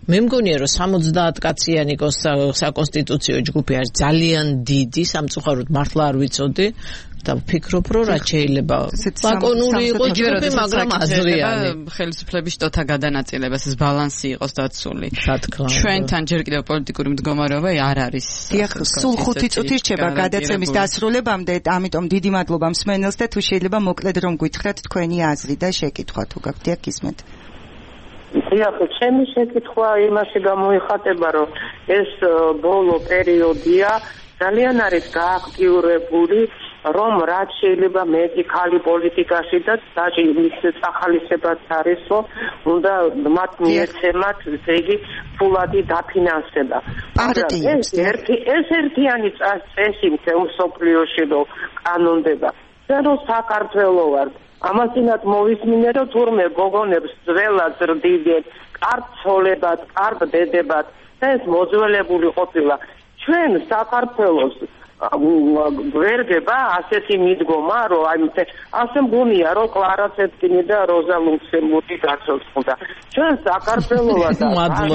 Speaker 10: მე მგონია რომ სამოცდაათ კაციანი საკონსტიტუციო ჯგუფი არის ძალიან დიდი, სამწუხაროდ მართლა არ ვიცოდი და ვფიქრობ რომ რაც შეიძლება ლაკონური იყოს ჯგუფი, მაგრამ აზრიანი
Speaker 9: ხელისუფლების შტოთა გადანაწილებას ეს ბალანსი იყოს დაცული. ჩვენთან ჯერ კიდევ პოლიტიკური მდგომარეობა არ არის.
Speaker 8: დიახ, სულ ხუთი წუთი რჩება გადაცემის დასრულებამდე, ამიტომ დიდი მადლობა მსმენელს და თუ შეიძლება მოკლედ რომ გითხრათ თქვენი აზრი და შეკითხვა თუ გაქვთ, დიახ, გისმენთ.
Speaker 15: დიახ, ჩემი შეკითხვა იმაში გამოიხატება, რომ ეს ბოლო პერიოდია ძალიან არის გააქტიურებული, რომ რაც შეიძლება მეტი ხალი პოლიტიკაში და დაჟე მის სახალისებაც არის, რომ უნდა მათ მიეცემათ, ესე იგი, ფულადი დაფინანსება. ეს ერთი ეს ერთიანი წესი მსოფლიოში რომ კანონდება. და რომ საქართველო ვარ ამასინად მოვისმინე რომ თურმე გოგონებს ძველად ზრდიდნენ კარგ ცოლებად, კარგ დედებად და ეს მოძველებული ყოფილა. ჩვენ საქართველოს გვერდება ასეთი მიდგომა, რომ აი ასე მგონია, რომ კლარა ცეტკინი და როზა ლუქსემბურგი გაცოცხლდა. ჩვენ საქართველოა და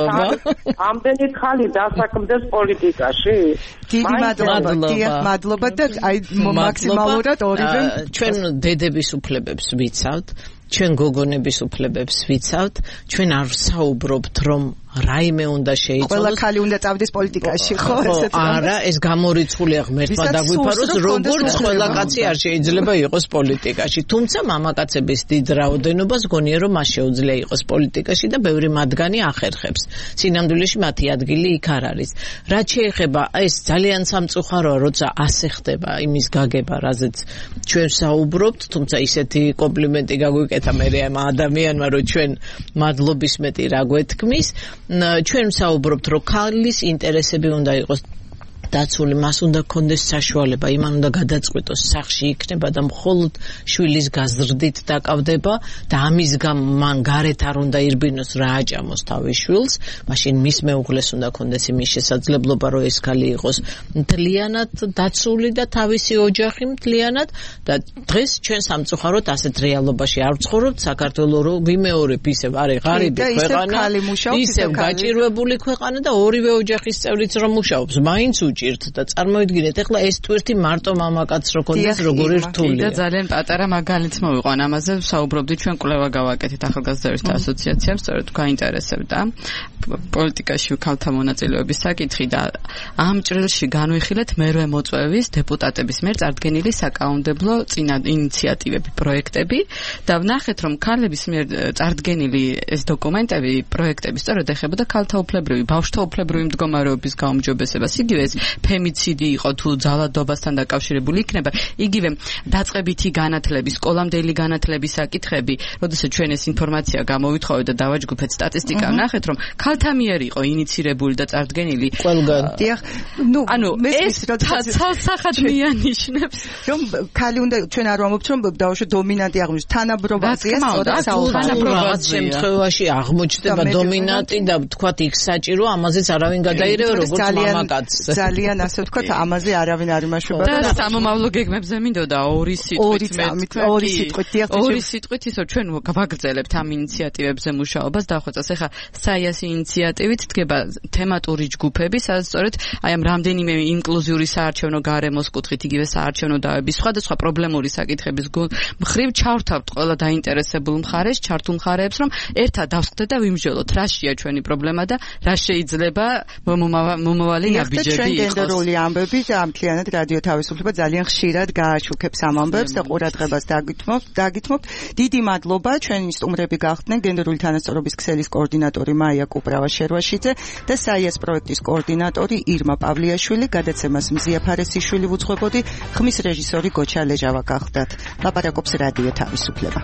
Speaker 15: ამდენი ხალი დასაქმდეს პოლიტიკაში.
Speaker 8: დიდი მადლობა, დიახ, მადლობა და აი მაქსიმალურად ორივე
Speaker 10: ჩვენ დედების უფლებებს ვიცავთ, ჩვენ გოგონების უფლებებს ვიცავთ, ჩვენ არ საუბრობთ რომ რაიმე უნდა შეიცვალოს.
Speaker 8: ყველა ხალი უნდა წავდეს პოლიტიკაში, ხო?
Speaker 10: ესეც არა, ეს გამორიცხულია ღმერთმა დაგვიფაროს, როგორც ყველა კაცი არ შეიძლება იყოს პოლიტიკაში. თუმცა მამაკაცების დიდ რაოდენობას გონია რომ მას შეუძლია იყოს პოლიტიკაში და ბევრი მათგანი ახერხებს. სინამდვილეში მათი ადგილი იქ არ არის. რაც შეეხება ეს ძალიან სამწუხაროა, როცა ასე ხდება იმის გაგება, რაზეც ჩვენ საუბრობთ, თუმცა ისეთი კომპლიმენტი გაგვიკეთა მე ამ ადამიანმა, რომ ჩვენ მადლობის მეტი რა გვეთქმის. ჩვენ საუბრობთ რომ ქალის ინტერესები უნდა იყოს დაცული, მას უნდა კონდეს საშუალება, იმან უნდა გადაწყვიტოს სახში იქნება და მხოლოდ შვილის გაზრდით დაკავდება და ამის გამო მან გარეთ არ უნდა ირბინოს რა აჭამოს თავის შვილს, მაშინ მის მეუღლეს უნდა კონდეს იმის შესაძლებლობა, რომ ეს ქალი იყოს მთლიანად დაცული და თავისი ოჯახი მთლიანად და დღეს ჩვენ სამწუხაროდ ასეთ რეალობაში არ ვცხოვრობთ. საქართველოს რო ვიმეორებ ისევ არის ღარიბი ქვეყანა, ისევ გაჭირვებული ქვეყანა და ორივე ოჯახის წევრიც რომ მუშაობს, მაინც და წარმოიდგინეთ ახლა ეს ტვირთი მარტო მამაკაც რო კონდეს როგორი რთულია.
Speaker 9: და ძალიან პატარა მაგალითს მოვიყვან ამაზე ვსაუბრობდი, ჩვენ კვლევა გავაკეთეთ ახალგაზრდათა ასოციაციამ, სწორედ გაინტერესებდა პოლიტიკაში ქალთა მონაწილეობის საკითხი და ამ ჭრილში განვიხილეთ მერვე მოწვევის დეპუტატების მიერ წარდგენილი საკანონმდებლო წინა ინიციატივები, პროექტები და ვნახეთ რომ ქალების მიერ წარდგენილი ეს დოკუმენტები, პროექტები სწორედ ეხებოდა ქალთა უფლებრივი, ბავშვთა უფლებრივი მდგომარეობის გაუმჯობესებას, იგივე ეს ფემიციდი იყო თუ ძალადობასთან დაკავშირებული იქნება, იგივე დაწყებითი განათლების, სკოლამდელი განათლების საკითხები, როდესაც ჩვენ ეს ინფორმაცია გამოვითხოვეთ და დავაჯგუფეთ სტატისტიკა, ვნახეთ რომ ქალთა მიერ იყო ინიცირებული და წარდგენილი
Speaker 10: ყველგან.
Speaker 8: დიახ, ნუ
Speaker 9: ანუ ეს ცალსახად მიანიშნებს
Speaker 8: რომ ქალი უნდა ჩვენ არ ვამბობთ რომ დავუშვათ დომინანტი აღმოჩნდეს, თანაბრობაზია სწორად საუბარი.
Speaker 10: რაღაც შემთხვევაში აღმოჩნდება დომინანტი და თქვათ იქ საჭირო, ამაზეც არავინ გადაირევა როგორც მამაკაცს.
Speaker 8: ძალიან ასე ვთქვათ, ამაზე არავინ არ იმაშვება
Speaker 9: და სამომავლო გეგმებზე მინდოდა ორი სიტყვით
Speaker 8: ორი სიტყვით
Speaker 9: ორი სიტყვით ისო ჩვენ ვაგრძელებთ ამ ინიციატივებზე მუშაობას დახვეწას. ეხლა საიას ინიციატივით დგება თემატური ჯგუფები, სადაც სწორედ აი ამ რამდენიმე ინკლუზიური საარჩევნო გარემოს კუთხით, იგივე საარჩევნო დავების სხვადასხვა პრობლემური საკითხების მხრივ ჩავრთავთ ყველა დაინტერესებულ მხარეს, ჩართულ მხარეებს, რომ ერთად დავსხდეთ და ვიმსჯელოთ რაშია ჩვენი პრობლემა და რა შეიძლება მომავალი ნაბიჯები
Speaker 8: ჩვენ გენდერული ამბები და ამთლიანად რადიო თავისუფლება ძალიან ხშირად გააშუქებს ამ ამბებს და ყურადღებას დაგითმობთ, დაგითმობთ. დიდი მადლობა. ჩვენი სტუმრები გახდნენ გენდერული თანასწორობის ქსელის კოორდინატორი მაია კუპრავა-შერვაშიძე და საიას პროექტის კოორდინატორი ირმა პავლიაშვილი, გადაცემას მზია ფარესიშვილი უძღვებოდი, ხმის რეჟისორი გოჩა ლეჟავა გახლდათ. ლაპარაკობს რადიო თავისუფლება.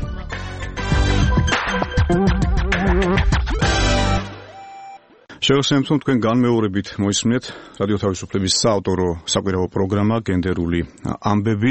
Speaker 7: შევსემთ თქვენ განმეორებით მოისმინეთ რადიო თავისუფლების საავტორო საკვირაო პროგრამა გენდერული ამბები.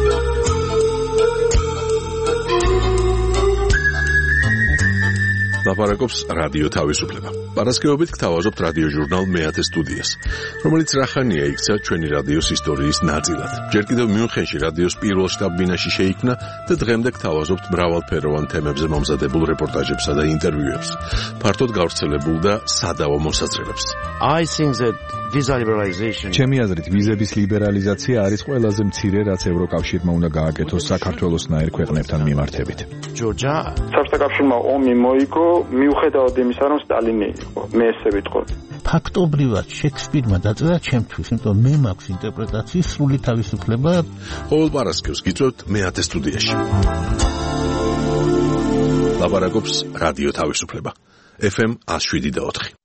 Speaker 7: და
Speaker 1: ლაპარაკობს რადიო თავისუფლება. Პარასკევობით გთავაზობთ რადიო ჟურნალ მეათე სტუდიას, რომელიც რახანია იქცა ჩვენი რადიოს ისტორიის ნაწილად. ჯერ კიდევ მიუნხენში რადიოს პირველ შტაბ-ბინაში შეიქმნა და დღემდე გთავაზობთ მრავალფეროვან თემებზე მომზადებულ რეპორტაჟებსა და ინტერვიუებს. ფართოდ გავრცელებულ და სადავო მოსაზრებებს.
Speaker 16: I think that visa liberalization
Speaker 17: ჩემი აზრით ვიზების ლიბერალიზაცია არის ყველაზე მცირე, რაც ევროკავშირმა უნდა გააკეთოს საქართველოსნაირ ქვეყნებთან მიმართებით.
Speaker 16: ჯორჯა
Speaker 18: საბჭოთა კავშირმა ომი მოიგო მიუხედავად იმისა, რომ სტალინი იყო. მე ესე ვიტყოდი.
Speaker 19: ფაქტობრივად შექსპირმა დაწერა ჩემთვის, იმიტომ მე მაქვს ინტერპრეტაციის სრული თავისუფლება.
Speaker 1: ყოველ პარასკევს გიწევთ მეათე სტუდიაში. ლაპარაკობს რადიო თავისუფლება. ეფ ემ one oh seven point four.